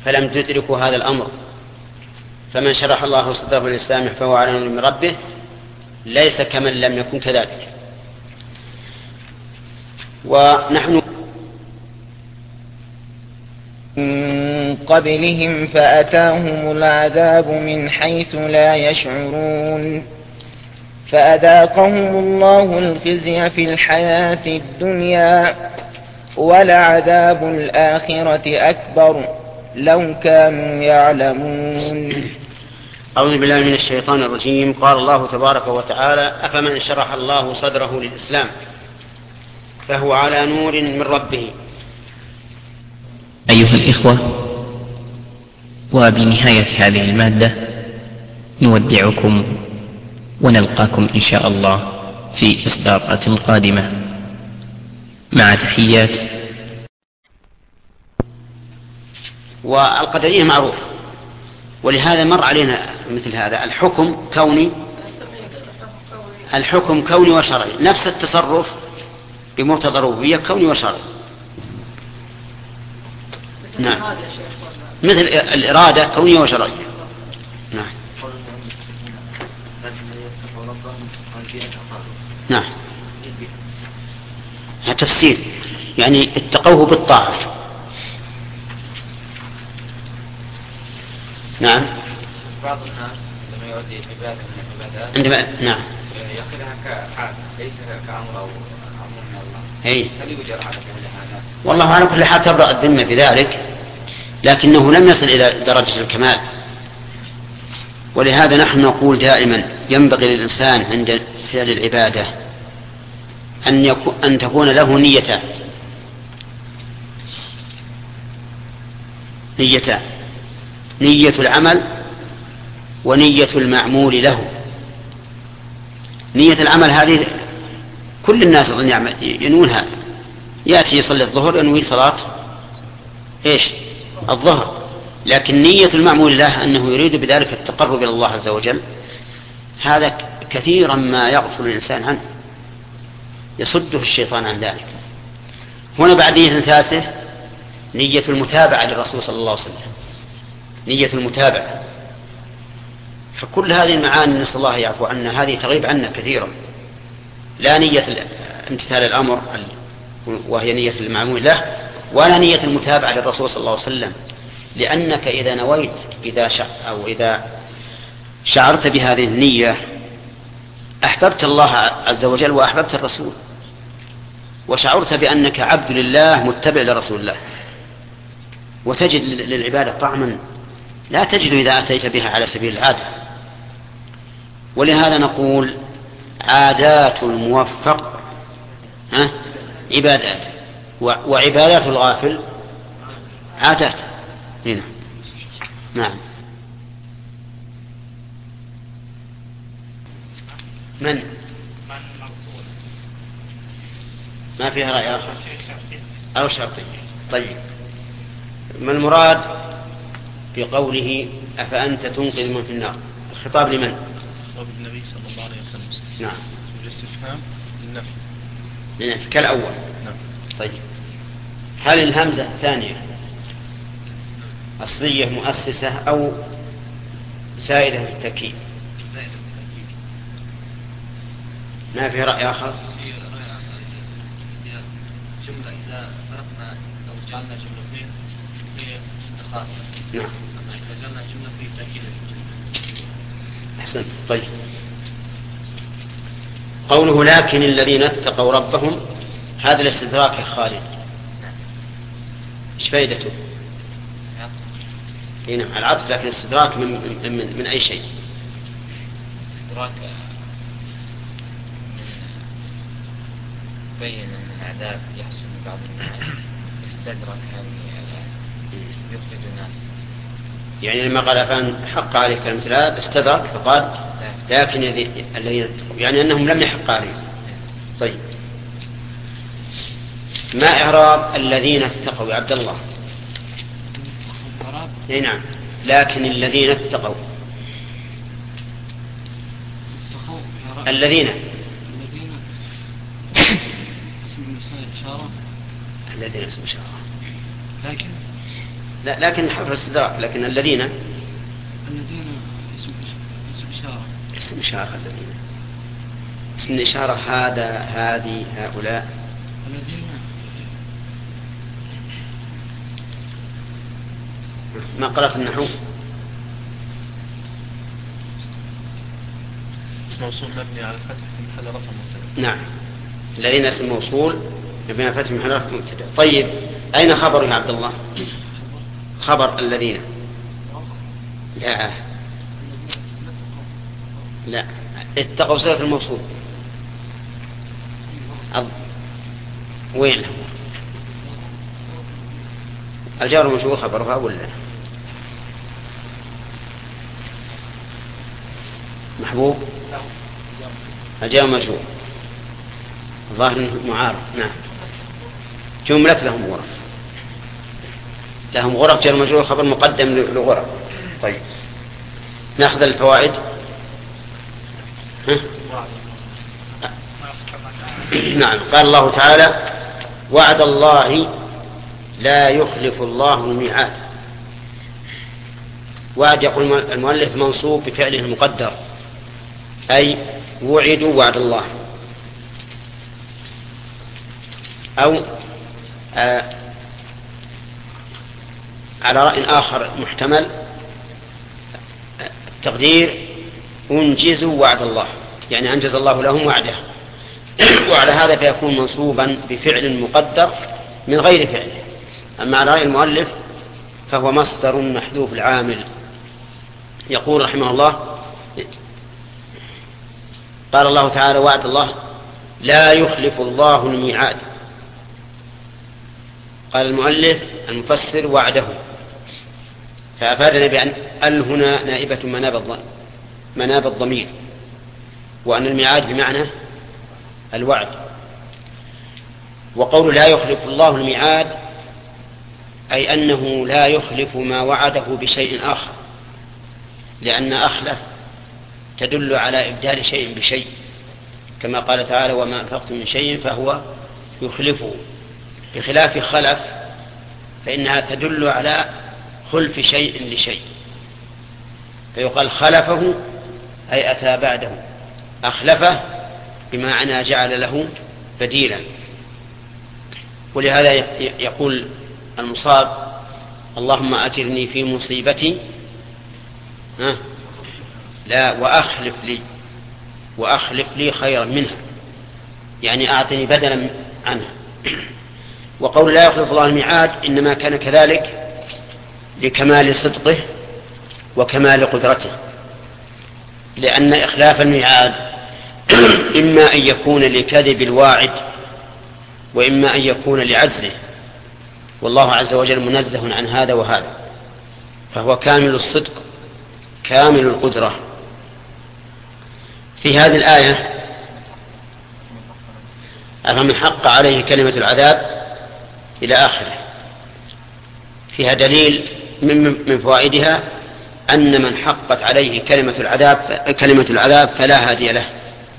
فلم تدركوا هذا الأمر، فمن شرح الله صدره للإسلام فهو على نور من ربه ليس كمن لم يكن كذلك. ونحن من قبلهم فأتاهم العذاب من حيث لا يشعرون فأذاقهم الله الخزي في الحياة الدنيا ولعذاب الآخرة أكبر لو كانوا يعلمون. أعوذ بالله من الشيطان الرجيم. قال الله تبارك وتعالى: أفمن شرح الله صدره للإسلام فهو على نور من ربه. أيها الإخوة، وبنهاية هذه المادة نودعكم ونلقاكم إن شاء الله في إصدارات قادمة، مع تحيات. والقدرية معروف، ولهذا مر علينا مثل هذا الحكم كوني وشرعي، نفس التصرف بمقتضى الربوبية كوني وشرعي. نعم، مثل الإرادة كونية وشرعية. نعم نعم، هذا تفسير، يعني اتقوه بالطاعة. نعم، بعض الناس لما يؤدي عبادة من العبادات عندما نعم يأخذها كعادة ليس كأمر أو أمر من الله. هل يوجد عادة هذا؟ والله على كل حال تبرأ الذمة بذلك، لكنه لم يصل إلى درجة الكمال. ولهذا نحن نقول دائما ينبغي للإنسان عند فعل العبادة أن تكون له نيتان. نية العمل ونية المعمول له. نية العمل هذه كل الناس ينونها، يأتي يصلي الظهر ينوي صلاة الظهر، لكن نية المعمول له أنه يريد بذلك التقرب إلى الله عز وجل، هذا كثيرا ما يغفل الإنسان عنه، يصده الشيطان عن ذلك. هنا بعد نية ثالثة نية المتابعة للرسول صلى الله عليه وسلم، نية المتابعة. فكل هذه المعاني نسأل الله يعفو عنا، هذه تغيب عنا كثيرا. لا نية امتثال الأمر وهي نية المعمول له، ولا نية المتابعة للرسول صلى الله عليه وسلم، لأنك إذا نويت إذا شعرت بهذه النية أحببت الله عز وجل وأحببت الرسول، وشعرت بأنك عبد لله متبع لرسول الله، وتجد للعبادة طعما لا تجد إذا أتيت بها على سبيل العادة. ولهذا نقول عادات الموفق عبادات، وعبادات الغافل عادات. هنا نعم. من ما فيها رأي آخر أو شرطي؟ طيب، ما المراد بقوله أفأنت تنقذ من في النار؟ الخطاب لمن؟ خطاب النبي صلى الله عليه وسلم. نعم، الاستفهام للنفي كالأول. نعم. طيب، هل الهمزة الثانية أصلية مؤسسة أو زائدة في التأكيد؟ ما في رأي آخر؟ جملة إذا فرقنا لو جعلنا جملتين هي خاصة. نعم. إذا جعلنا جملة في تأكيد. أحسنت. طيب، قوله لكن الذين اتقوا ربهم، هذا الاستدراك يا خالد ايش فائدته؟ نعم، العطف، لكن الاستدراك من أي شيء؟ استدراك بين أن العذاب يحصل لبعض الناس، استدرك هذه يخرج الناس. يعني لما قال فان حق عليك الامتلاء استدرك فقال لكن الذين، يعني أنهم لم يحق عليهم. طيب، ما إعراب الذين اتقوا يا عبد الله؟ نعم، لكن الذين اتقوا الذين اسم المثال إشارة، الذين اسم إشارة، لكن لا لكن حرف الاستدراك، لكن الذين اسم إشارة. الذين اسم إشارة، هذا هذه هؤلاء. ما قرأت النحو؟ اسم موصول مبني على الفتح في محل رفع مبتدأ. نعم، الذين اسم موصول مبني على الفتح في محل رفع مبتدأ. طيب أين خبر يا عبد الله؟ خبر الذين. لا اتقوا صيغة الموصول. وين الجار والمجرور خبرها ولا محبوب؟ الجار والمجرور ظاهر معارض. نعم، جملة لهم غرف جار والمجرور خبر مقدم لغرف. طيب ناخذ الفوائد. نعم، قال الله تعالى: وعد الله لا يخلف الله الميعاد. وعد يقول المؤلف منصوب بفعله المقدر، أي وعدوا وعد الله، أو على رأي آخر محتمل التقدير أنجزوا وعد الله، يعني أنجز الله لهم وعده. وعلى هذا فيكون منصوبا بفعل مقدر من غير فعله. أما على رأي المؤلف فهو مصدر محذوف العامل. يقول رحمه الله: قال الله تعالى: وعد الله لا يخلف الله الميعاد. قال المؤلف المفسر: وعده. فأفادنا بأن هنا نائبة مناب الضمير، وأن الميعاد بمعنى الوعد. وقول لا يخلف الله الميعاد أي أنه لا يخلف ما وعده بشيء آخر، لأن أخلف تدل على إبدال شيء بشيء، كما قال تعالى: وما أنفقتم من شيء فهو يخلفه، بخلاف خلف فإنها تدل على خلف شيء لشيء، فيقال خلفه أي أتى بعده، أخلفه بمعنى جعل له بديلا. ولهذا يقول المصاب: اللهم أجرني في مصيبتي لا وأخلف لي خيرا منها، يعني أعطني بدلا عنها. وقول لا يخلف الله الميعاد إنما كان كذلك لكمال صدقه وكمال قدرته، لأن إخلاف الميعاد إما أن يكون لكذب الواعد وإما أن يكون لعجزه، والله عز وجل منزه عن هذا وهذا، فهو كامل الصدق كامل القدرة. في هذه الآية أفمن حق عليه كلمة العذاب إلى آخره، فيها دليل من فوائدها أن من حقت عليه كلمة العذاب فلا هادي له.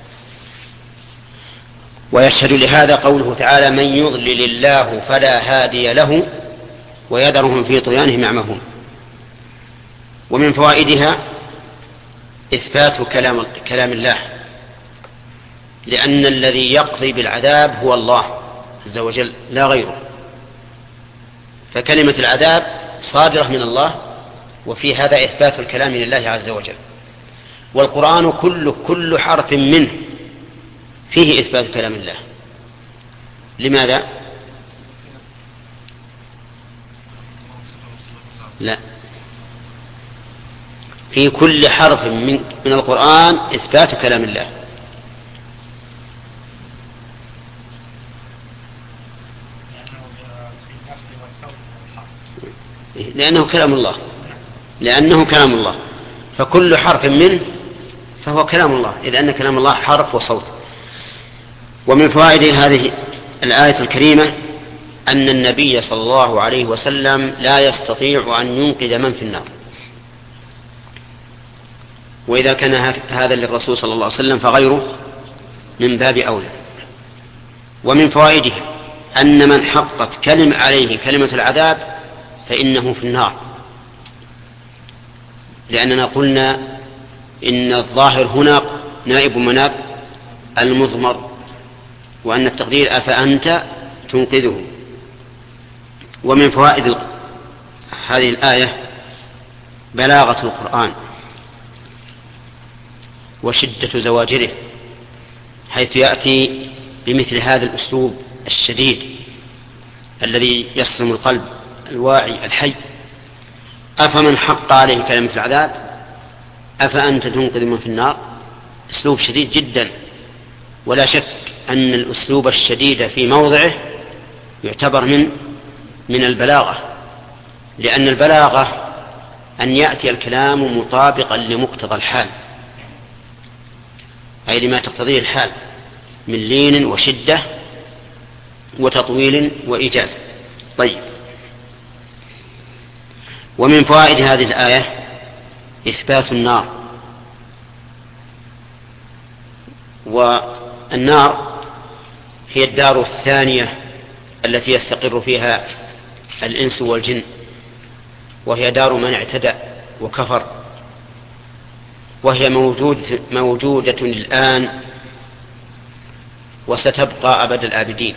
ويشهد لهذا قوله تعالى: من يضلل الله فلا هادي له ويذرهم في طغيانهم يعمهون. ومن فوائدها إثبات كلام الله، لأن الذي يقضي بالعذاب هو الله عز وجل لا غيره، فكلمة العذاب صادرة من الله، وفي هذا إثبات الكلام لله عز وجل. والقرآن كل حرف منه فيه إثبات كلام الله. لماذا؟ لا، في كل حرف من القرآن إثبات كلام الله. لأنه كلام الله، فكل حرف منه فهو كلام الله، إذ أن كلام الله حرف وصوت. ومن فوائد هذه الآية الكريمة أن النبي صلى الله عليه وسلم لا يستطيع أن ينقذ من في النار، وإذا كان هذا للرسول صلى الله عليه وسلم فغيره من باب أولى. ومن فوائده أن من حقت عليه كلمة العذاب فإنه في النار، لأننا قلنا إن الظاهر هنا نائب مناب المضمر، وأن التقدير أفأنت تنقذه. ومن فوائد هذه الآية بلاغة القرآن وشدة زواجره، حيث يأتي بمثل هذا الأسلوب الشديد الذي يصرم القلب الواعي الحي. أفمن حق عليه كلمة العذاب أفأنت تنقذ من في النار. أسلوب شديد جدا، ولا شك أن الأسلوب الشديد في موضعه يعتبر من البلاغة، لأن البلاغة أن يأتي الكلام مطابقا لمقتضى الحال، أي لما تقتضيه الحال من لين وشدة وتطويل وإيجاز. طيب، ومن فوائد هذه الآية إثبات النار. والنار هي الدار الثانية التي يستقر فيها الإنس والجن، وهي دار من اعتدى وكفر، وهي موجودة الآن وستبقى أبد الآبدين.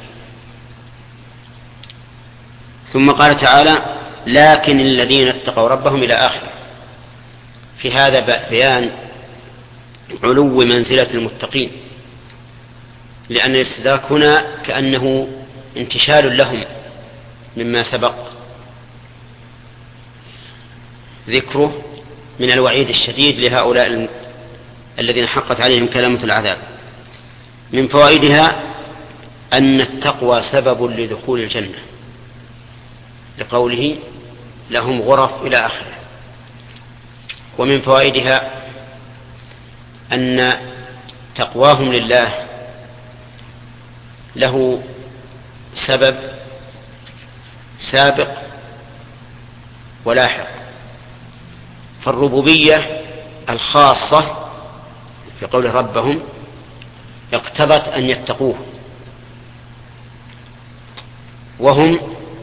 ثم قال تعالى لكن الذين اتقوا ربهم إلى آخر. في هذا بيان علو منزلة المتقين، لأن الاستدراك هنا كأنه انتشال لهم مما سبق ذكره من الوعيد الشديد لهؤلاء الذين حقت عليهم كلمة العذاب. من فوائدها أن التقوى سبب لدخول الجنة، لقوله لهم غرف إلى آخره. ومن فوائدها أن تقواهم لله له سبب سابق ولاحق. فالربوبية الخاصة في قول ربهم اقتضت أن يتقوه، وهم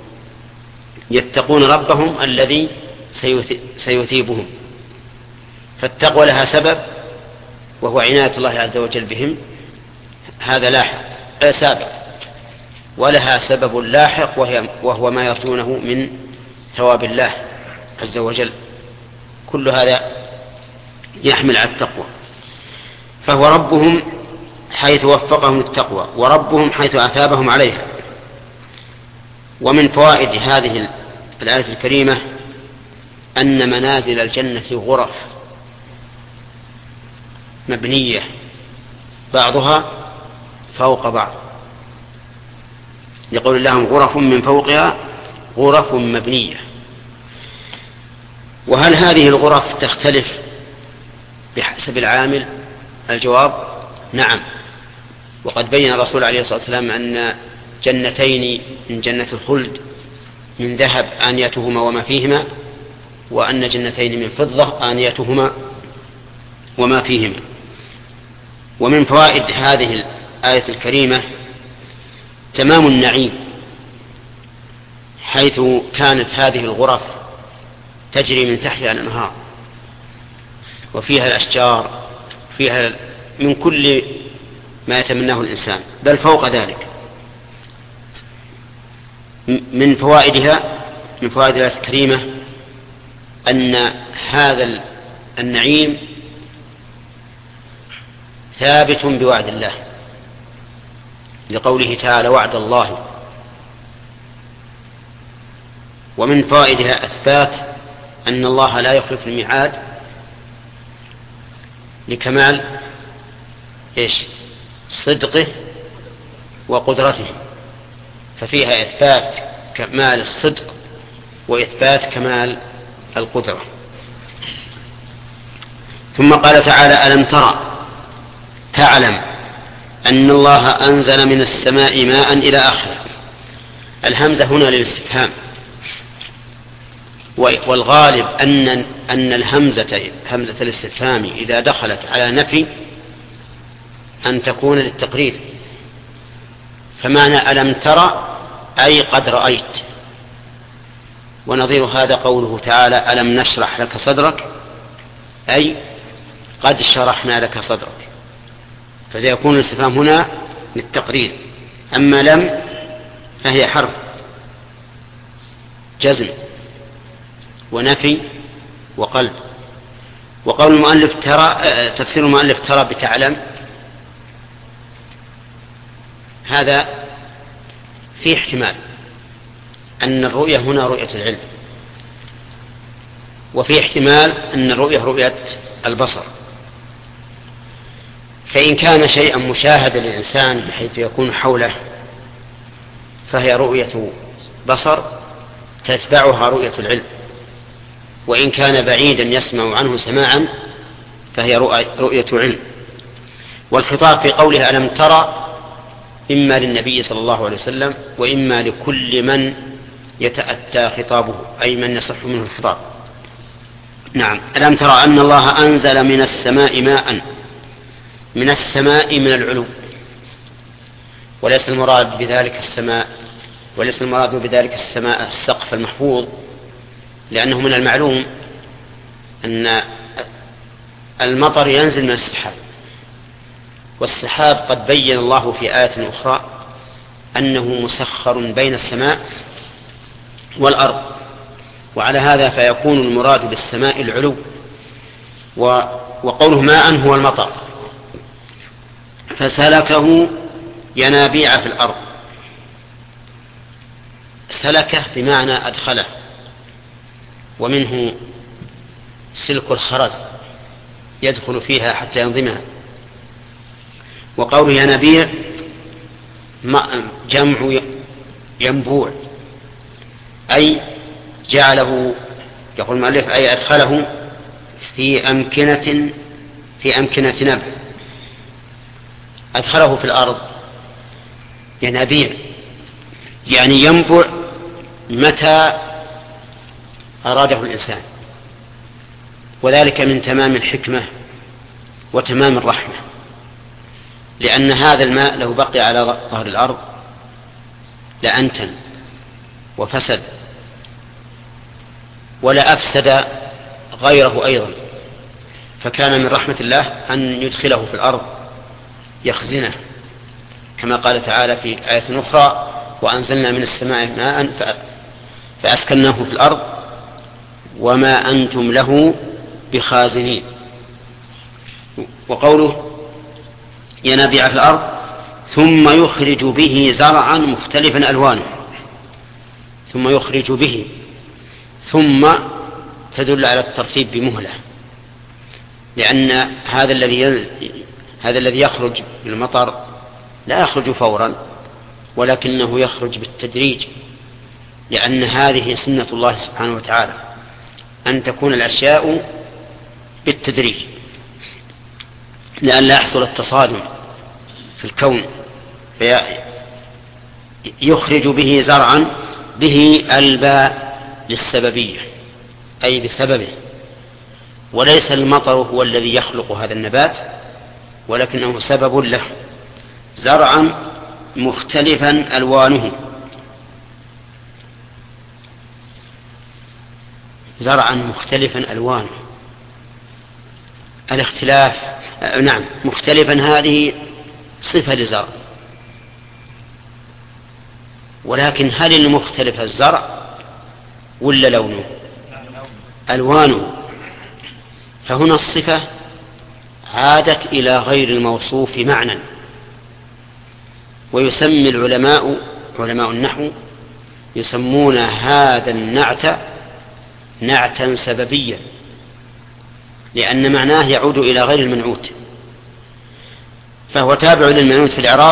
يتقون ربهم الذي سيثيبهم. فالتقوى لها سبب وهو عناية الله عز وجل بهم، هذا لاحق سابق، ولها سبب لاحق وهو ما يرجونه من ثواب الله عز وجل. كل هذا يحمل على التقوى. فهو ربهم حيث وفقهم التقوى، وربهم حيث أثابهم عليها. ومن فوائد هذه الآية الكريمة أن منازل الجنة غرف مبنية بعضها فوق بعض، يقول لهم غرف من فوقها غرف مبنية. وهل هذه الغرف تختلف بحسب العامل؟ الجواب نعم. وقد بين الرسول عليه الصلاة والسلام أن جنتين من جنة الخلد من ذهب آنيتهما وما فيهما، وأن جنتين من فضة آنيتهما وما فيهما. ومن فوائد هذه الآية الكريمة تمام النعيم، حيث كانت هذه الغرف تجري من تحتها الأنهار، وفيها الأشجار، فيها من كل ما يتمناه الإنسان، بل فوق ذلك. من فوائد الآية الكريمة أن هذا النعيم ثابت بوعد الله، لقوله تعالى وعد الله. ومن فوائدها أثبات أن الله لا يخلف الميعاد لكمال صدقه وقدرته، ففيها إثبات كمال الصدق وإثبات كمال القدرة. ثم قال تعالى ألم ترى تعلم أن الله أنزل من السماء ماء إلى آخره. الهمزة هنا للاستفهام، والغالب أن الهمزة همزة الاستفهام إذا دخلت على نفي أن تكون للتقرير. فمعنى ألم ترى أي قد رأيت، ونظير هذا قوله تعالى ألم نشرح لك صدرك، أي قد شرحنا لك صدرك، فسيكون الاستفهام هنا للتقرير. أما لم فهي حرف جزم ونفي وقلب. وقول المؤلف ترى، تفسير المؤلف ترى بتعلم، هذا فيه احتمال أن الرؤية هنا رؤية العلم، وفي احتمال أن الرؤية رؤية البصر. فإن كان شيئا مشاهدا للإنسان بحيث يكون حوله فهي رؤية بصر تتبعها رؤية العلم، وإن كان بعيدا يسمع عنه سماعا فهي رؤية علم. والخطاب في قوله ألم ترى إما للنبي صلى الله عليه وسلم وإما لكل من يتأتى خطابه، أي من يصح منه الخطاب. نعم. ألم ترى أن الله أنزل من السماء ماء، من السماء من العلو، وليس المراد بذلك السماء، وليس المراد بذلك السماء السقف المحفوظ، لأنه من المعلوم أن المطر ينزل من السحاب، والسحاب قد بين الله في آية أخرى أنه مسخر بين السماء والأرض، وعلى هذا فيكون المراد بالسماء العلو. وقوله ماء هو المطر. فسلكه ينابيع في الأرض، سلكه بمعنى أدخله، ومنه سلك الخرز يدخل فيها حتى ينظمها. وقوله ينابيع جمع ينبوع، أي جعله، يقول المؤلف أي أدخله في أمكنة نبع، أدخله في الأرض ينابيع، يعني ينبع متى أراده الإنسان، وذلك من تمام الحكمة وتمام الرحمة، لأن هذا الماء لو بقي على ظهر الأرض لأنتن وفسد ولا أفسد غيره أيضا، فكان من رحمة الله أن يدخله في الأرض يخزنه، كما قال تعالى في آية أخرى وأنزلنا من السماء ماء فأسكناه في الأرض وما أنتم له بخازنين. وقوله ينابيع في الأرض ثم يخرج به زرعا مختلفا ألوانه، ثم يخرج به، ثم تدل على الترتيب بمهلة، لأن هذا الذي يخرج بالمطر لا يخرج فورا، ولكنه يخرج بالتدريج، لأن هذه سنة الله سبحانه وتعالى أن تكون الأشياء بالتدريج لأن لا يحصل التصادم في الكون. فيخرج به زرعا، به الباء للسببية أي بسببه، وليس المطر هو الذي يخلق هذا النبات ولكنه سبب له. زرعا مختلفا ألوانه، زرعا مختلفا ألوانه، الاختلاف نعم مختلفا هذه صفة لزرع، ولكن هل المختلف الزرع ولا لونه؟ ألوانه. فهنا الصفة عادت إلى غير الموصوف معنى، ويسمي علماء النحو يسمون هذا النعت نعتا سببيا، لأن معناه يعود إلى غير المنعوت، فهو تابع للمنعوت في الإعراب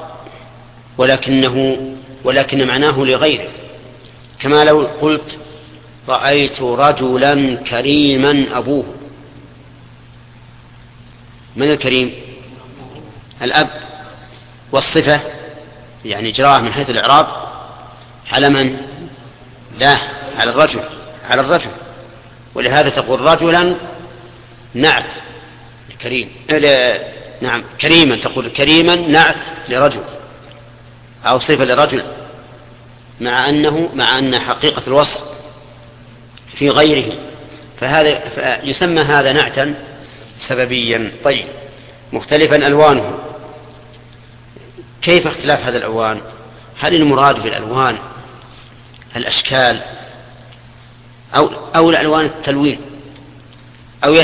ولكن معناه لغيره. كما لو قلت رأيت رجلا كريما أبوه، من الكريم؟ الأب. والصفة يعني إجراء من حيث الإعراب على من؟ لا، على الرجل، ولهذا تقول رجلا نعت كريم، نعم كريما، تقول كريما نعت لرجل أو صفة لرجل، مع أن حقيقة الوصف في غيره، يسمى هذا نعتا سببيا. طيب، مختلفا ألوانه، كيف اختلاف هذا الألوان؟ هل المراد بالألوان الأشكال أو الألوان التلوين، أو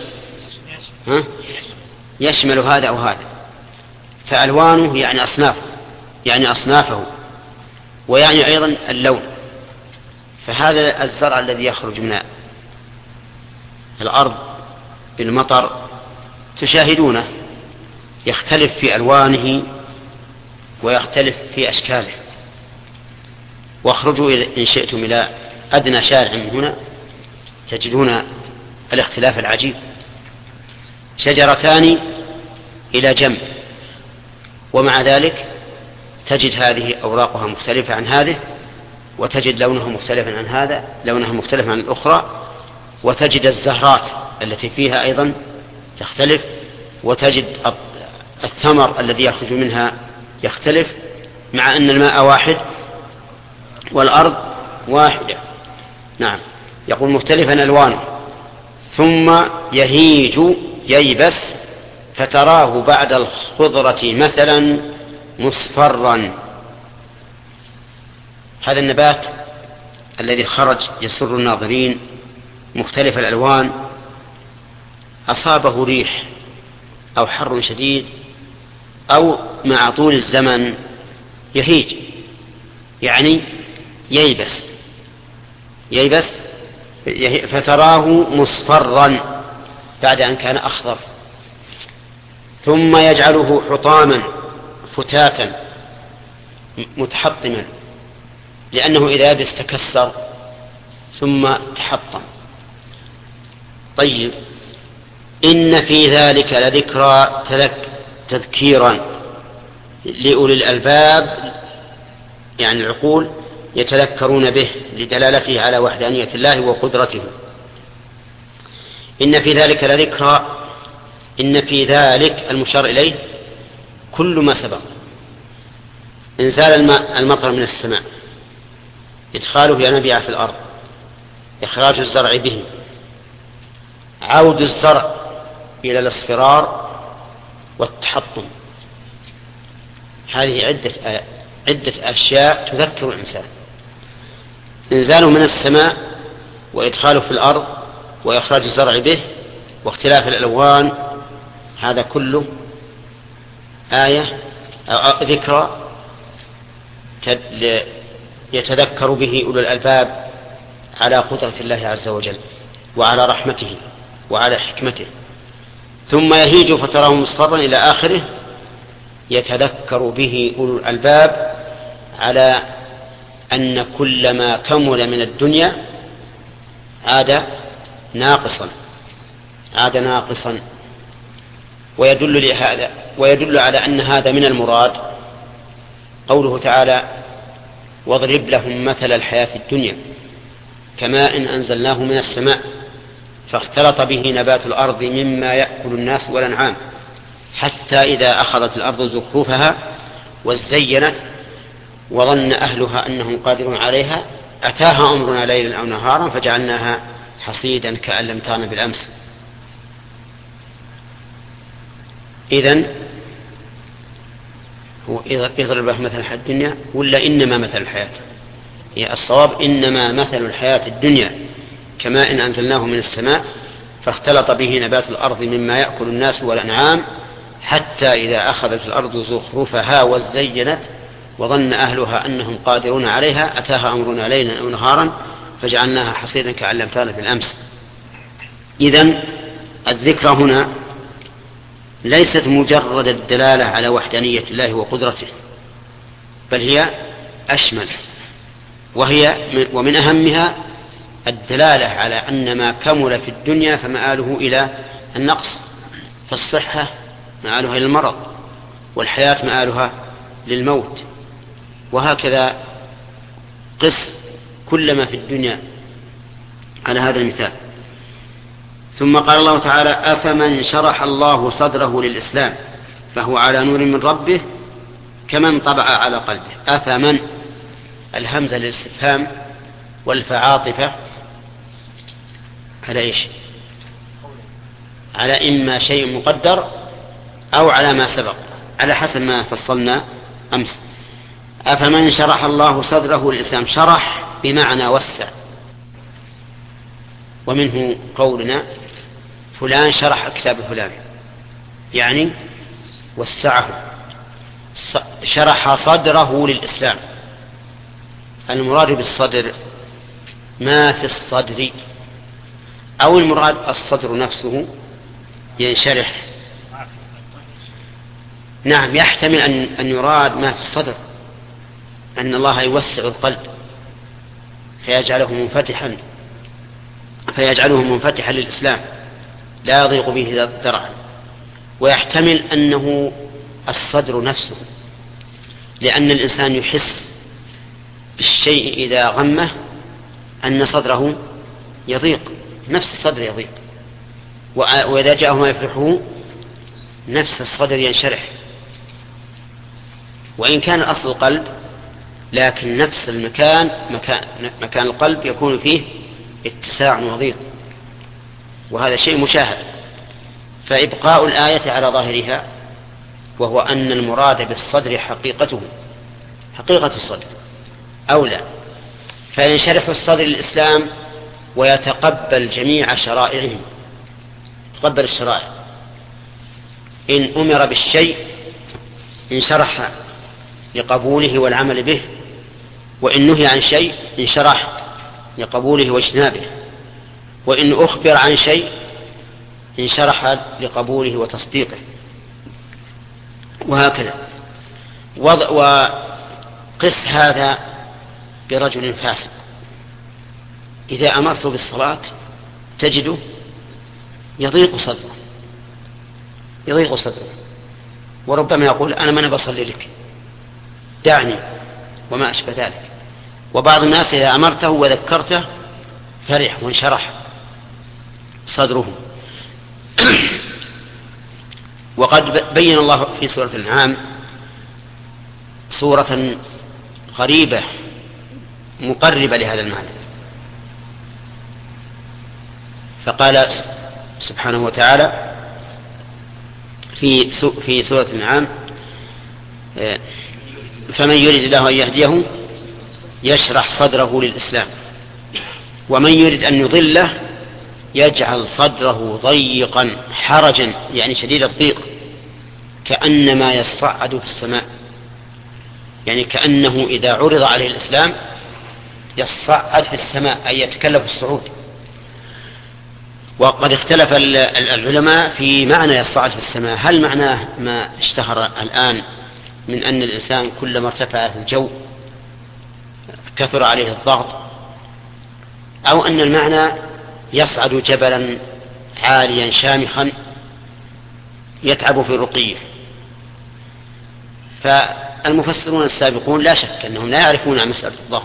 يشمل هذا أو هذا؟ فألوانه يعني أصنافه ويعني أيضا اللون. فهذا الزرع الذي يخرج من الأرض بالمطر تشاهدونه يختلف في ألوانه ويختلف في أشكاله. واخرجوا إن شئتم إلى أدنى شارع من هنا تجدون الاختلاف العجيب. شجرتان إلى جنب، ومع ذلك تجد هذه أوراقها مختلفة عن هذه، وتجد لونها مختلفا عن هذا، لونها مختلف عن الأخرى، وتجد الزهرات التي فيها أيضا تختلف، وتجد الثمر الذي يخرج منها يختلف، مع أن الماء واحد والأرض واحدة. نعم، يقول مختلفا ألوانه. ثم يهيج ييبس فتراه بعد الخضرة مثلا مصفرا. هذا النبات الذي خرج يسر الناظرين مختلف الألوان أصابه ريح أو حر شديد أو مع طول الزمن يهيج، يعني ييبس فتراه مصفرا بعد أن كان أخضر، ثم يجعله حطاما فتاتا متحطما، لأنه إذا يبس تكسر ثم تحطم. طيب، إن في ذلك لذكرى تذكيرا لأولي الألباب، يعني العقول يتذكرون به لدلالته على وحدانية الله وقدرته. إن في ذلك لذكرى، إن في ذلك المشار إليه كل ما سبق: إنزال المطر من السماء، إدخاله ينابيع في الأرض، إخراج الزرع به، عود الزرع إلى الاصفرار والتحطم. هذه عدة أشياء تذكر الإنسان: إنزاله من السماء، وإدخاله في الأرض، وإخراج الزرع به، واختلاف الألوان. هذا كله آية أو ذكرى يتذكر به أولو الألباب على قدرة الله عز وجل وعلى رحمته وعلى حكمته. ثم يهيج فتراه مصفرا إلى آخره، يتذكر به أولو الألباب على أن كل ما كمل من الدنيا عاد ناقصا. ويدل على أن هذا من المراد قوله تعالى: واضرب لهم مثل الحياة الدنيا كماء أنزلناه من السماء فاختلط به نبات الأرض مما يأكل الناس والأنعام حتى إذا أخذت الأرض زخرفها وزينت وظن أهلها أنهم قادرون عليها أتاها أمرنا ليلا أو نهارا فجعلناها حصيدا كأن لم تغن بالأمس. إذن هو يضرب له مثل الحياة الدنيا ولا إنما مثل الحياة؟ هي الصواب إنما مثل الحياة الدنيا كماء إن أنزلناه من السماء فاختلط به نبات الأرض مما يأكل الناس والأنعام حتى إذا أخذت الأرض زخرفها وزينت وظن أهلها أنهم قادرون عليها أتاها أمرنا ليلا أو نهارا فجعلناها حصيدا كأن لم تغن بالأمس. إذن الذكرى هنا ليست مجرد الدلالة على وحدانية الله وقدرته، بل هي أشمل، ومن أهمها الدلالة على أن ما كمل في الدنيا فمآله إلى النقص، فالصحة مآلها إلى المرض، والحياة مآلها للموت، وهكذا قس كل ما في الدنيا على هذا المثال. ثم قال الله تعالى: أفمن شرح الله صدره للإسلام فهو على نور من ربه كمن طبع على قلبه. أفمن، الهمزة للاستفهام والفعاطفة على إيش؟ على إما شيء مقدر أو على ما سبق، على حسب ما فصلنا أمس. أفمن شرح الله صدره للإسلام، شرح بمعنى وسع، ومنه قولنا فلان شرح كتاب فلان، يعني وسعه، شرح صدره للإسلام. المراد بالصدر ما في الصدر، أو المراد الصدر نفسه ينشرح. نعم، يحتمل أن يراد ما في الصدر، أن الله يوسع القلب فيجعله منفتحا للإسلام لا يضيق به ذرعا. ويحتمل أنه الصدر نفسه، لأن الإنسان يحس بالشيء إذا غمه أن صدره يضيق، نفس الصدر يضيق، وإذا جاءه ما يفرحه نفس الصدر ينشرح. وإن كان أصل القلب، لكن نفس المكان مكان القلب يكون فيه اتساع وضيق، وهذا شيء مشاهد. فإبقاء الآية على ظاهرها، وهو أن المراد بالصدر حقيقة الصدر أولى، فينشرح الصدر للإسلام ويتقبل جميع شرائعه، يتقبل الشرائع. إن أمر بالشيء انشرح لقبوله والعمل به، وإن نهي عن شيء انشرح لقبوله واجتنابه، وإن أخبر عن شيء انشرح لقبوله وتصديقه، وهكذا. وقس هذا برجل فاسق، إذا أمرته بالصلاة تجده يضيق صدره، وربما يقول أنا ما بصلي لك، دعني، وما أشبه ذلك. وبعض الناس إذا أمرته وذكرته فرح وانشرح صدره. وقد بين الله في سورة الأنعام سورة غريبة مقربة لهذا المعنى، فقال سبحانه وتعالى في سورة الأنعام: فمن يريد الله أن يهديه يشرح صدره للإسلام، ومن يريد أن يضله يجعل صدره ضيقا حرجا، يعني شديد الضيق، كأنما يصعد في السماء، يعني كأنه إذا عرض عليه الإسلام يصعد في السماء، أي يتكلف الصعود. وقد اختلف العلماء في معنى يصعد في السماء، هل معناه ما اشتهر الآن من أن الإنسان كلما ارتفع في الجو كثر عليه الضغط، أو أن المعنى يصعد جبلا عاليا شامخا يتعب في رقيه؟ فالمفسرون السابقون لا شك أنهم لا يعرفون عن مسألة الضغط،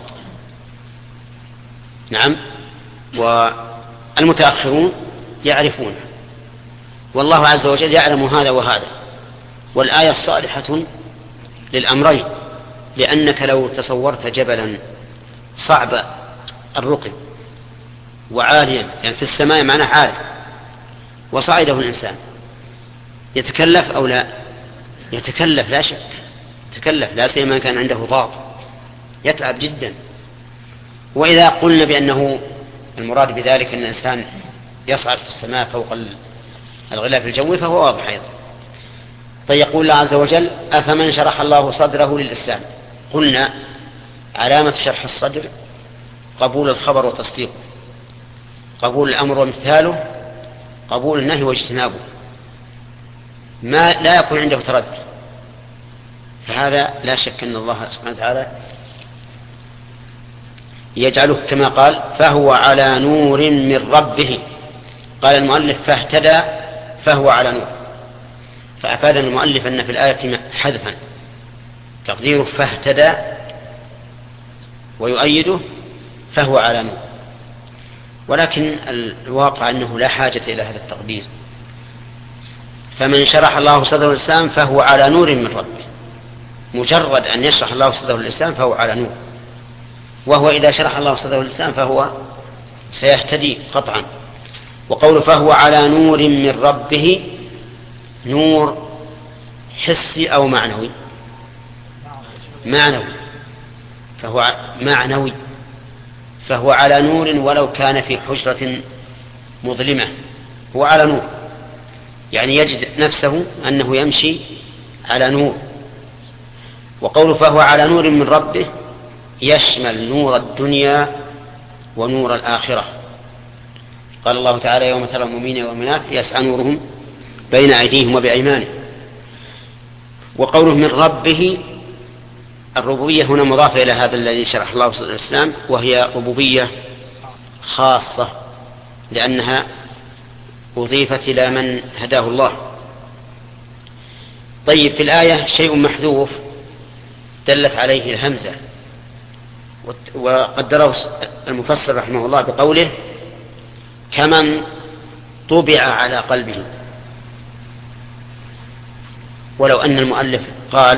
نعم، والمتأخرون يعرفون، والله عز وجل يعلم هذا وهذا. والآية صالحة للأمرين، لأنك لو تصورت جبلا صعب الرقي وعاليا، يعني في السماء معناه عالي، وصعده الإنسان يتكلف أو لا؟ يتكلف لا شك، يتكلف، لا سيما كان عنده ضغط يتعب جدا. وإذا قلنا بأنه المراد بذلك أن الإنسان يصعد في السماء فوق الغلاف الجوي فهو واضح أيضا. طيب، يقول الله عز وجل: أفمن شرح الله صدره للإسلام. قلنا علامة شرح الصدر قبول الخبر وتصديقه، قبول الأمر وامتثاله، قبول النهي واجتنابه، ما لا يكون عنده تردد. فهذا لا شك أن الله سبحانه وتعالى يجعله كما قال: فهو على نور من ربه. قال المؤلف: فاهتدى فهو على نور، فأفاد المؤلف أن في الآية حذفا، تقديره فاهتدى، ويؤيده فهو على نور. ولكن الواقع أنه لا حاجة إلى هذا التقدير. فمن شرح الله صدره الإسلام فهو على نور من ربه، مجرد أن يشرح الله صدره الإسلام فهو على نور. وهو إذا شرح الله صدره الإسلام فهو سيهتدي قطعا، وقول فهو على نور من ربه، نور حسي أو معنوي؟ معنوي. فهو معنوي، فهو على نور ولو كان في حجرة مظلمة، هو على نور، يعني يجد نفسه أنه يمشي على نور. وقول فهو على نور من ربه يشمل نور الدنيا ونور الآخرة. قال الله تعالى يوم ترى المؤمنين والمؤمنات يسعى نورهم بين أيديهم وبأيمانهم. وقوله من ربه، الربوبية هنا مضافة إلى هذا الذي شرح الله صلى الله عليه وسلم، وهي ربوبية خاصة لأنها أضيفت إلى من هداه الله. طيب، في الآية شيء محذوف دلت عليه الهمزة، وقدره المفسر رحمه الله بقوله كمن طبع على قلبه، ولو أن المؤلف قال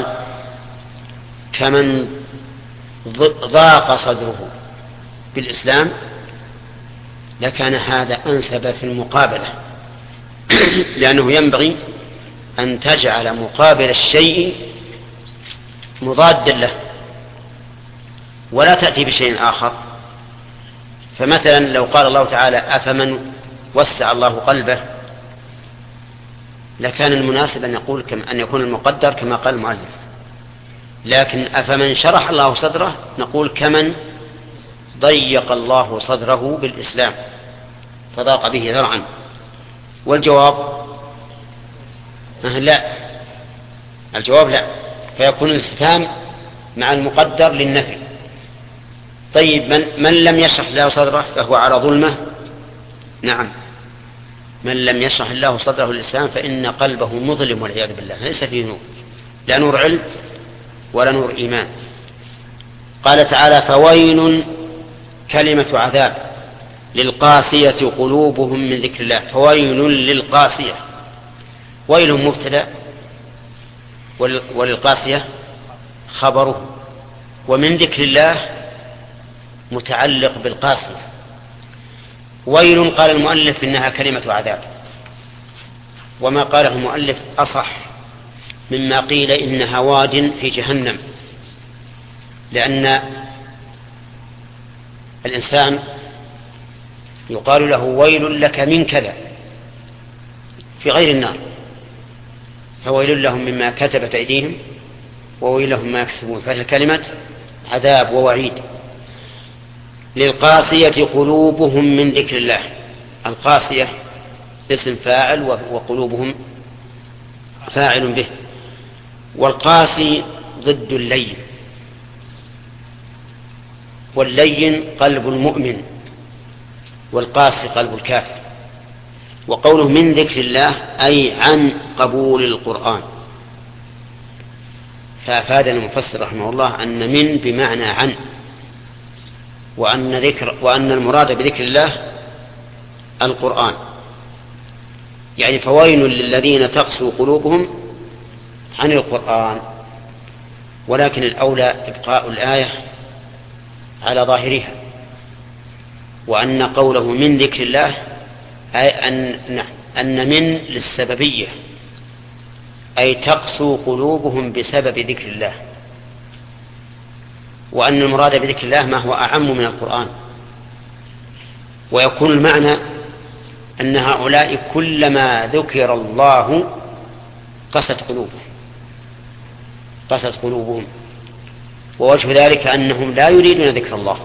كمن ضاق صدره بالإسلام لكان هذا أنسب في المقابلة، لأنه ينبغي أن تجعل مقابل الشيء مضادا له ولا تأتي بشيء آخر. فمثلا لو قال الله تعالى أفمن وسع الله قلبه لكان المناسب أن يكون المقدر كما قال المؤلف، لكن أفمن شرح الله صدره نقول كمن ضيق الله صدره بالإسلام فضاق به ذرعا. والجواب لا، الجواب لا، فيكون الاستفهام مع المقدر للنفي. طيب، من لم يشرح الله صدره فهو على ظلمة؟ نعم، من لم يشرح الله صدره للإسلام فإن قلبه مظلم والعياذ بالله، ليس فيه نور، لا نور علم ولا نور إيمان. قال تعالى فويل، كلمة عذاب، للقاسية قلوبهم من ذكر الله. فويل للقاسية، ويل مبتدأ وللقاسية خبره، ومن ذكر الله متعلق بالقاسية. ويل قال المؤلف إنها كلمة عذاب، وما قاله المؤلف أصح مما قيل إنها واد في جهنم، لأن الإنسان يقال له ويل لك من كذا في غير النار، فويل لهم مما كتبت أيديهم وويل لهم ما يكسبون، فهي كلمة عذاب ووعيد. للقاسية قلوبهم من ذكر الله، القاسية اسم فاعل وقلوبهم فاعل به، والقاسي ضد اللين، واللين قلب المؤمن والقاسي قلب الكافر. وقوله من ذكر الله أي عن قبول القرآن، فأفادنا المفسر رحمه الله أن من بمعنى عن، وأن المراد بذكر الله القرآن، يعني فويل للذين تقسو قلوبهم عن القرآن. ولكن الأولى إبقاء الآية على ظاهرها، وأن قوله من ذكر الله أي أن من للسببية، أي تقسو قلوبهم بسبب ذكر الله، وأن المراد بذكر الله ما هو أعم من القرآن. ويكون المعنى أن هؤلاء كلما ذكر الله قست قلوبهم، ووجه ذلك أنهم لا يريدون ذكر الله،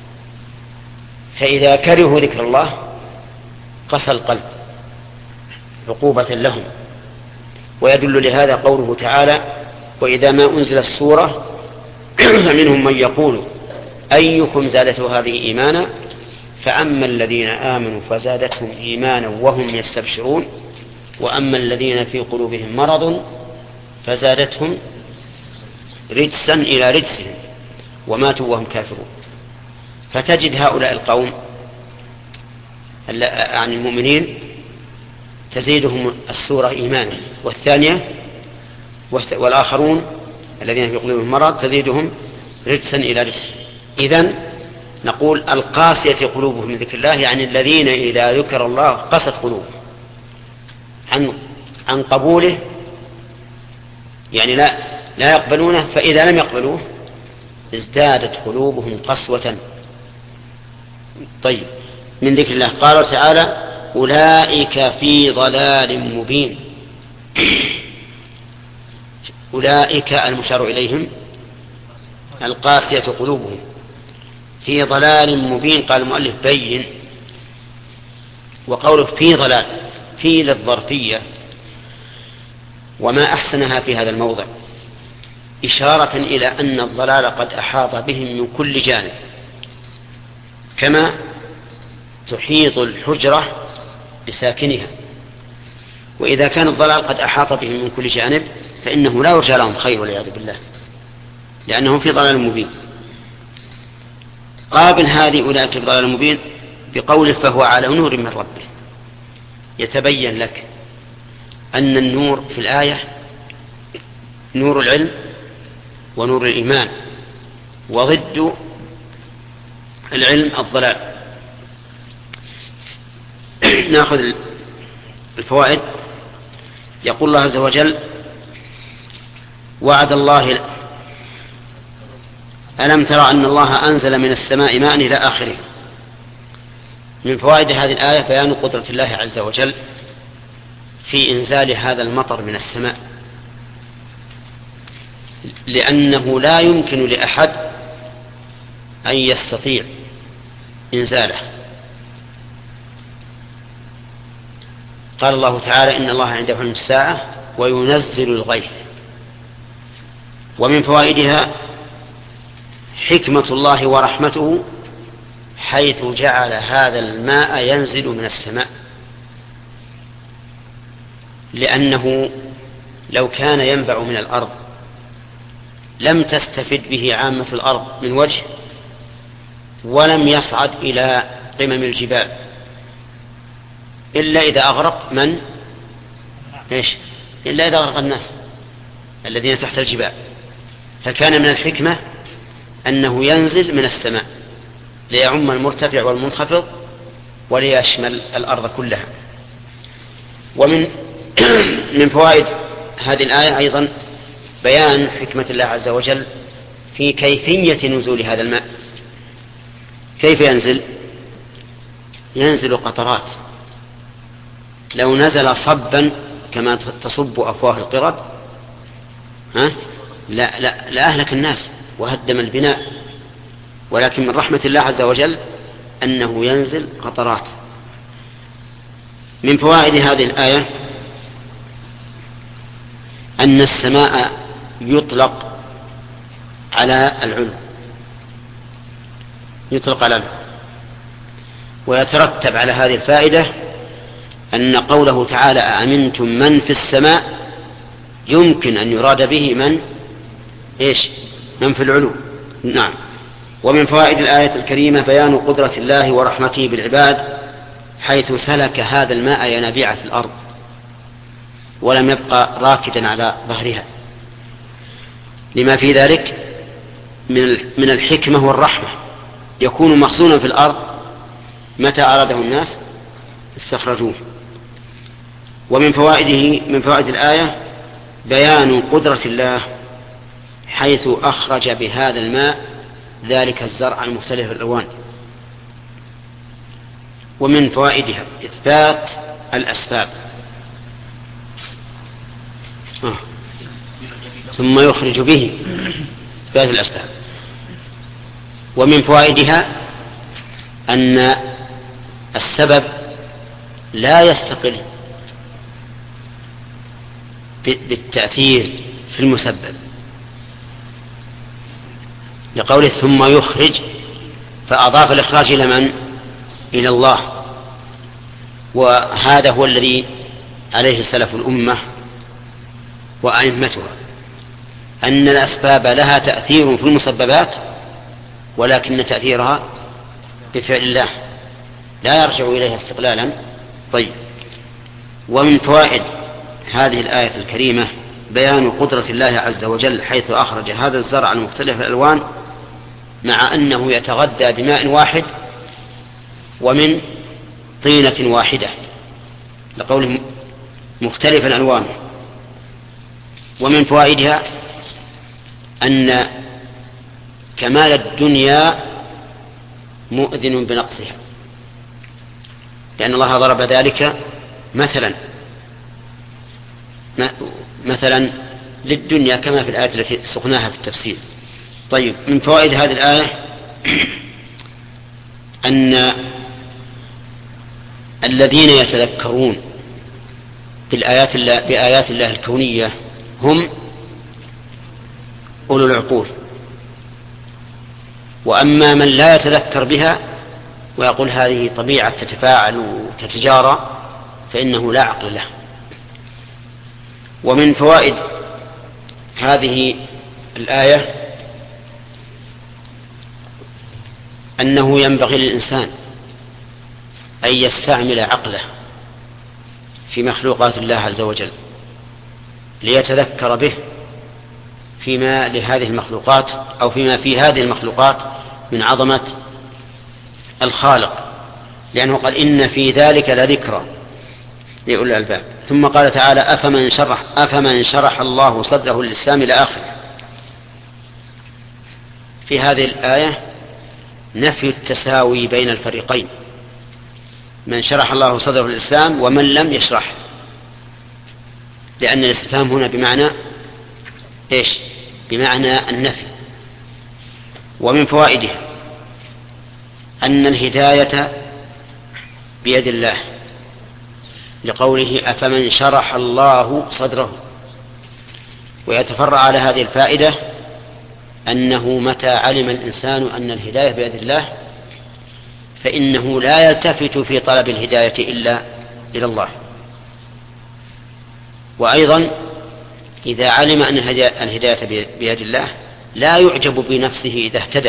فإذا كرهوا ذكر الله قسى القلب عقوبة لهم. ويدل لهذا قوله تعالى وإذا ما أنزلت السورة فمنهم من يقول أيكم زادته هذه إيمانا، فأما الذين آمنوا فزادتهم إيمانا وهم يستبشرون، وأما الذين في قلوبهم مرض فزادتهم رجسا إلى رجسهم وماتوا وهم كافرون. فتجد هؤلاء القوم عن المؤمنين تزيدهم السورة إيمانا، والثانية والآخرون الذين في قلوبهم مرض تزيدهم رجسا إلى رجس. إذن نقول القاسية قلوبهم من ذكر الله، يعني الذين إذا ذكر الله قست قلوبهم عن قبوله، يعني لا يقبلونه، فإذا لم يقبلوه ازدادت قلوبهم قسوة. طيب، من ذكر الله قال تعالى أولئك في ضلال مبين. أولئك المشار إليهم القاسية قلوبهم في ضلال مبين. قال المؤلف بين، وقوله في ضلال في للظرفية، وما أحسنها في هذا الموضع إشارة إلى أن الضلال قد أحاط بهم من كل جانب، كما تحيط الحجرة بساكنها. وإذا كان الضلال قد أحاط بهم من كل جانب فإنه لا يرجى لهم خير والعياذ بالله، لأنهم في ضلال مبين. قابل هذه أولئك في ضلال مبين بقوله فهو على نور من ربه. يتبين لك أن النور في الآية نور العلم ونور الإيمان، وضد العلم الضلال. نأخذ الفوائد. يقول الله عز وجل وعد الله ألم ترى أن الله أنزل من السماء ماء إلى آخره. من فوائد هذه الآية بيان قدرة الله عز وجل في إنزال هذا المطر من السماء، لأنه لا يمكن لأحد أن يستطيع إنزاله. قال الله تعالى إن الله عنده علم الساعة وينزل الغيث. ومن فوائدها حكمة الله ورحمته حيث جعل هذا الماء ينزل من السماء، لأنه لو كان ينبع من الأرض لم تستفد به عامة الأرض من وجه، ولم يصعد إلى قمم الجبال إلا إذا أغرق من؟ إلا إذا أغرق الناس الذين تحت الجبال. فكان من الحكمة أنه ينزل من السماء ليعم المرتفع والمنخفض وليشمل الأرض كلها. ومن من فوائد هذه الآية أيضا بيان حكمة الله عز وجل في كيفية نزول هذا الماء. كيف ينزل؟ ينزل قطرات. لو نزل صبا كما تصب أفواه القرب لا أهلك الناس وهدم البناء، ولكن من رحمة الله عز وجل أنه ينزل قطرات. من فوائد هذه الآية أن السماء يطلق على العلو، ويترتب على هذه الفائدة أن قوله تعالى أأمنتم من في السماء يمكن أن يراد به من في العلو. نعم. ومن فوائد الآية الكريمة بيان قدرة الله ورحمته بالعباد حيث سلك هذا الماء ينابيع في الأرض ولم يبقى راكدا على ظهرها، لما في ذلك من الحكمة والرحمة. يكون مخزونا في الأرض متى أراده الناس استخرجوه. ومن فوائد الآية بيان قدرة الله حيث أخرج بهذا الماء ذلك الزرع المختلف الألوان. ومن فوائدها إثبات الأسباب ثم يخرج به إثبات الأسباب. ومن فوائدها أن السبب لا يستقل بالتأثير في المسبب، لقوله ثم يخرج فأضاف الإخراج إلى من؟ إلى الله. وهذا هو الذي عليه سلف الأمة وأئمتها، أن الأسباب لها تأثير في المسببات ولكن تأثيرها بفعل الله لا يرجع إليها استقلالا. طيب. ومن فوائد هذه الآية الكريمة بيان قدرة الله عز وجل حيث أخرج هذا الزرع المختلف الألوان مع أنه يتغذى بماء واحد ومن طينة واحدة، لقوله مختلفا ألوانه. ومن فوائدها أن كمال الدنيا مؤذن بنقصها، لأن الله ضرب ذلك مثلا للدنيا كما في الآية التي سقناها في التفسير. طيب، من فوائد هذه الآية أن الذين يتذكرون بآيات الله الكونية هم أولو العقول، وأما من لا يتذكر بها ويقول هذه طبيعة تتفاعل وتتجارى فإنه لا عقل له. ومن فوائد هذه الآية أنه ينبغي للإنسان أن يستعمل عقله في مخلوقات الله عز وجل ليتذكر به فيما لهذه المخلوقات أو فيما في هذه المخلوقات من عظمة الخالق، لأنه قال إن في ذلك لذكرى لأولي الألباب. ثم قال تعالى أفمن شرح الله صدره للإسلام إلى آخره. في هذه الآية نفي التساوي بين الفريقين، من شرح الله صدره للإسلام ومن لم يشرح، لأن الاستفهام هنا بمعنى إيش؟ بمعنى النفي. ومن فوائده أن الهداية بيد الله، لقوله أفمن شرح الله صدره. ويتفرع على هذه الفائدة أنه متى علم الإنسان أن الهداية بيد الله فإنه لا يلتفت في طلب الهداية إلا إلى الله. وأيضا إذا علم أن الهداية بيد الله لا يعجب بنفسه إذا اهتدى،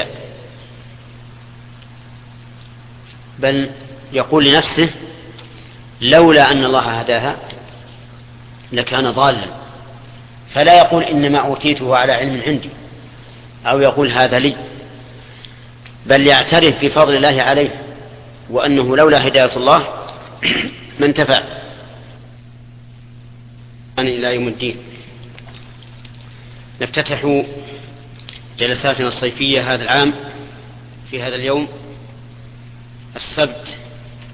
بل يقول لنفسه لولا أن الله هداها لكان ضالا، فلا يقول إنما أوتيته على علم عندي أو يقول هذا لي، بل يعترف بفضل الله عليه وأنه لولا هداية الله ما انتفع إلى يوم الدين. نفتتح جلساتنا الصيفية هذا العام في هذا اليوم السبت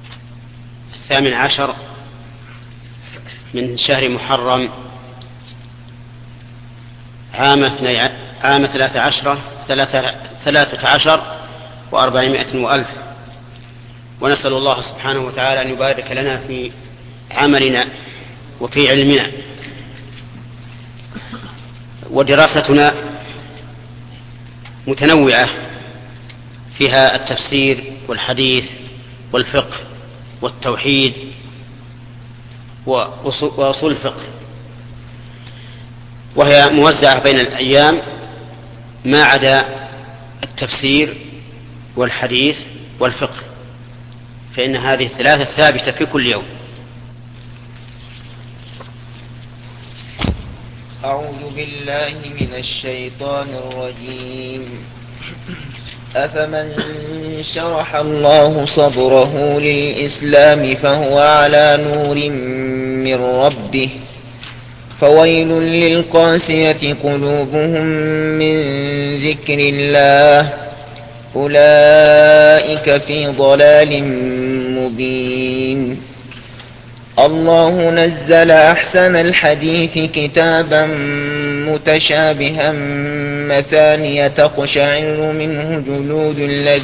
18 من شهر محرم عام 13 و400 وألف. ونسأل الله سبحانه وتعالى أن يبارك لنا في عملنا وفي علمنا. ودراستنا متنوعة، فيها التفسير والحديث والفقه والتوحيد وأصول الفقه، وهي موزعة بين الأيام ما عدا التفسير والحديث والفقه، فإن هذه الثلاثة ثابتة في كل يوم. أعوذ بالله من الشيطان الرجيم. أفمن شرح الله صدره للإسلام فهو على نور من ربه فويل للقاسية قلوبهم من ذكر الله أولئك في ضلال مبين. الله نزل أحسن الحديث كتابا متشابها مثانية تقشعر منه جلود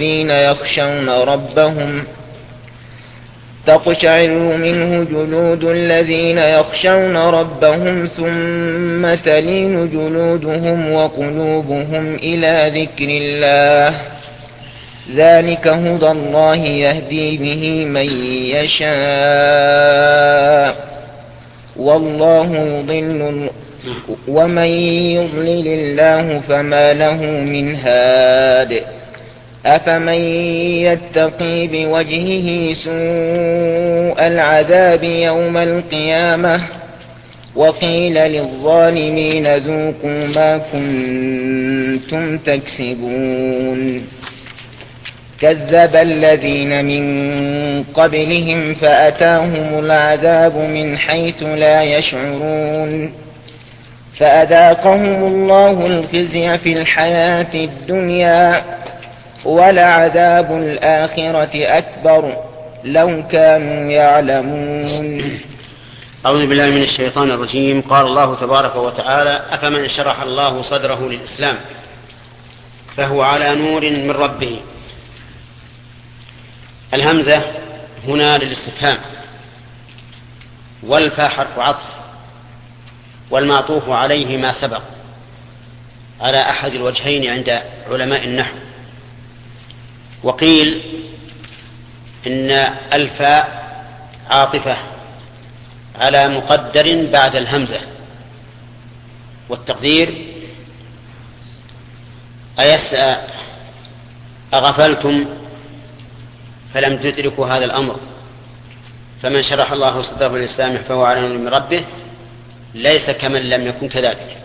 الذين يخشون ربهم ثم تلين جلودهم وقلوبهم إلى ذكر الله ذلك هدى الله يهدي به من يشاء والله يضل ومن يضلل الله فما له من هاد. أفمن يتقي بوجهه سوء العذاب يوم القيامة وقيل للظالمين ذوقوا ما كنتم تكسبون كذب الذين من قبلهم فأتاهم العذاب من حيث لا يشعرون فأذاقهم الله الخزي في الحياة الدنيا ولعذاب الآخرة أكبر لو كانوا يعلمون. أعوذ بالله من الشيطان الرجيم. قال الله تبارك وتعالى: أفمن شرح الله صدره للإسلام فهو على نور من ربه. الهمزة هنا للاستفهام، والفاء حرف عطف، والمعطوف عليه ما سبق على أحد الوجهين عند علماء النحو. وقيل إن الفاء عاطفة على مقدر بعد الهمزة، والتقدير أغفلتم فلم تدركوا هذا الأمر، فمن شرح الله صدره للإسلام فهو على نور من ربه ليس كمن لم يكن كذلك.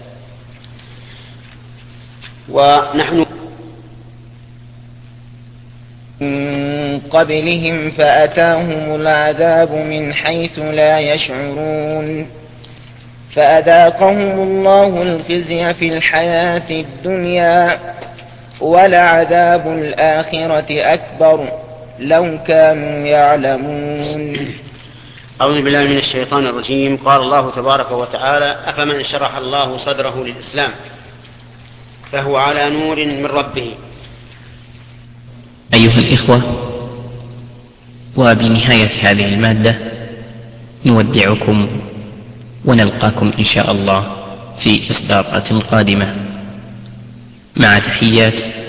ونحن من قبلهم فأتاهم العذاب من حيث لا يشعرون فأذاقهم الله الخزي في الحياة الدنيا ولعذاب الآخرة أكبر لو كانوا يعلمون. أعوذ بالله من الشيطان الرجيم. قال الله تبارك وتعالى: أفمن شرح الله صدره للإسلام فهو على نور من ربه. أيها الإخوة، وبنهاية هذه المادة نودعكم ونلقاكم إن شاء الله في إصدارات قادمة، مع تحيات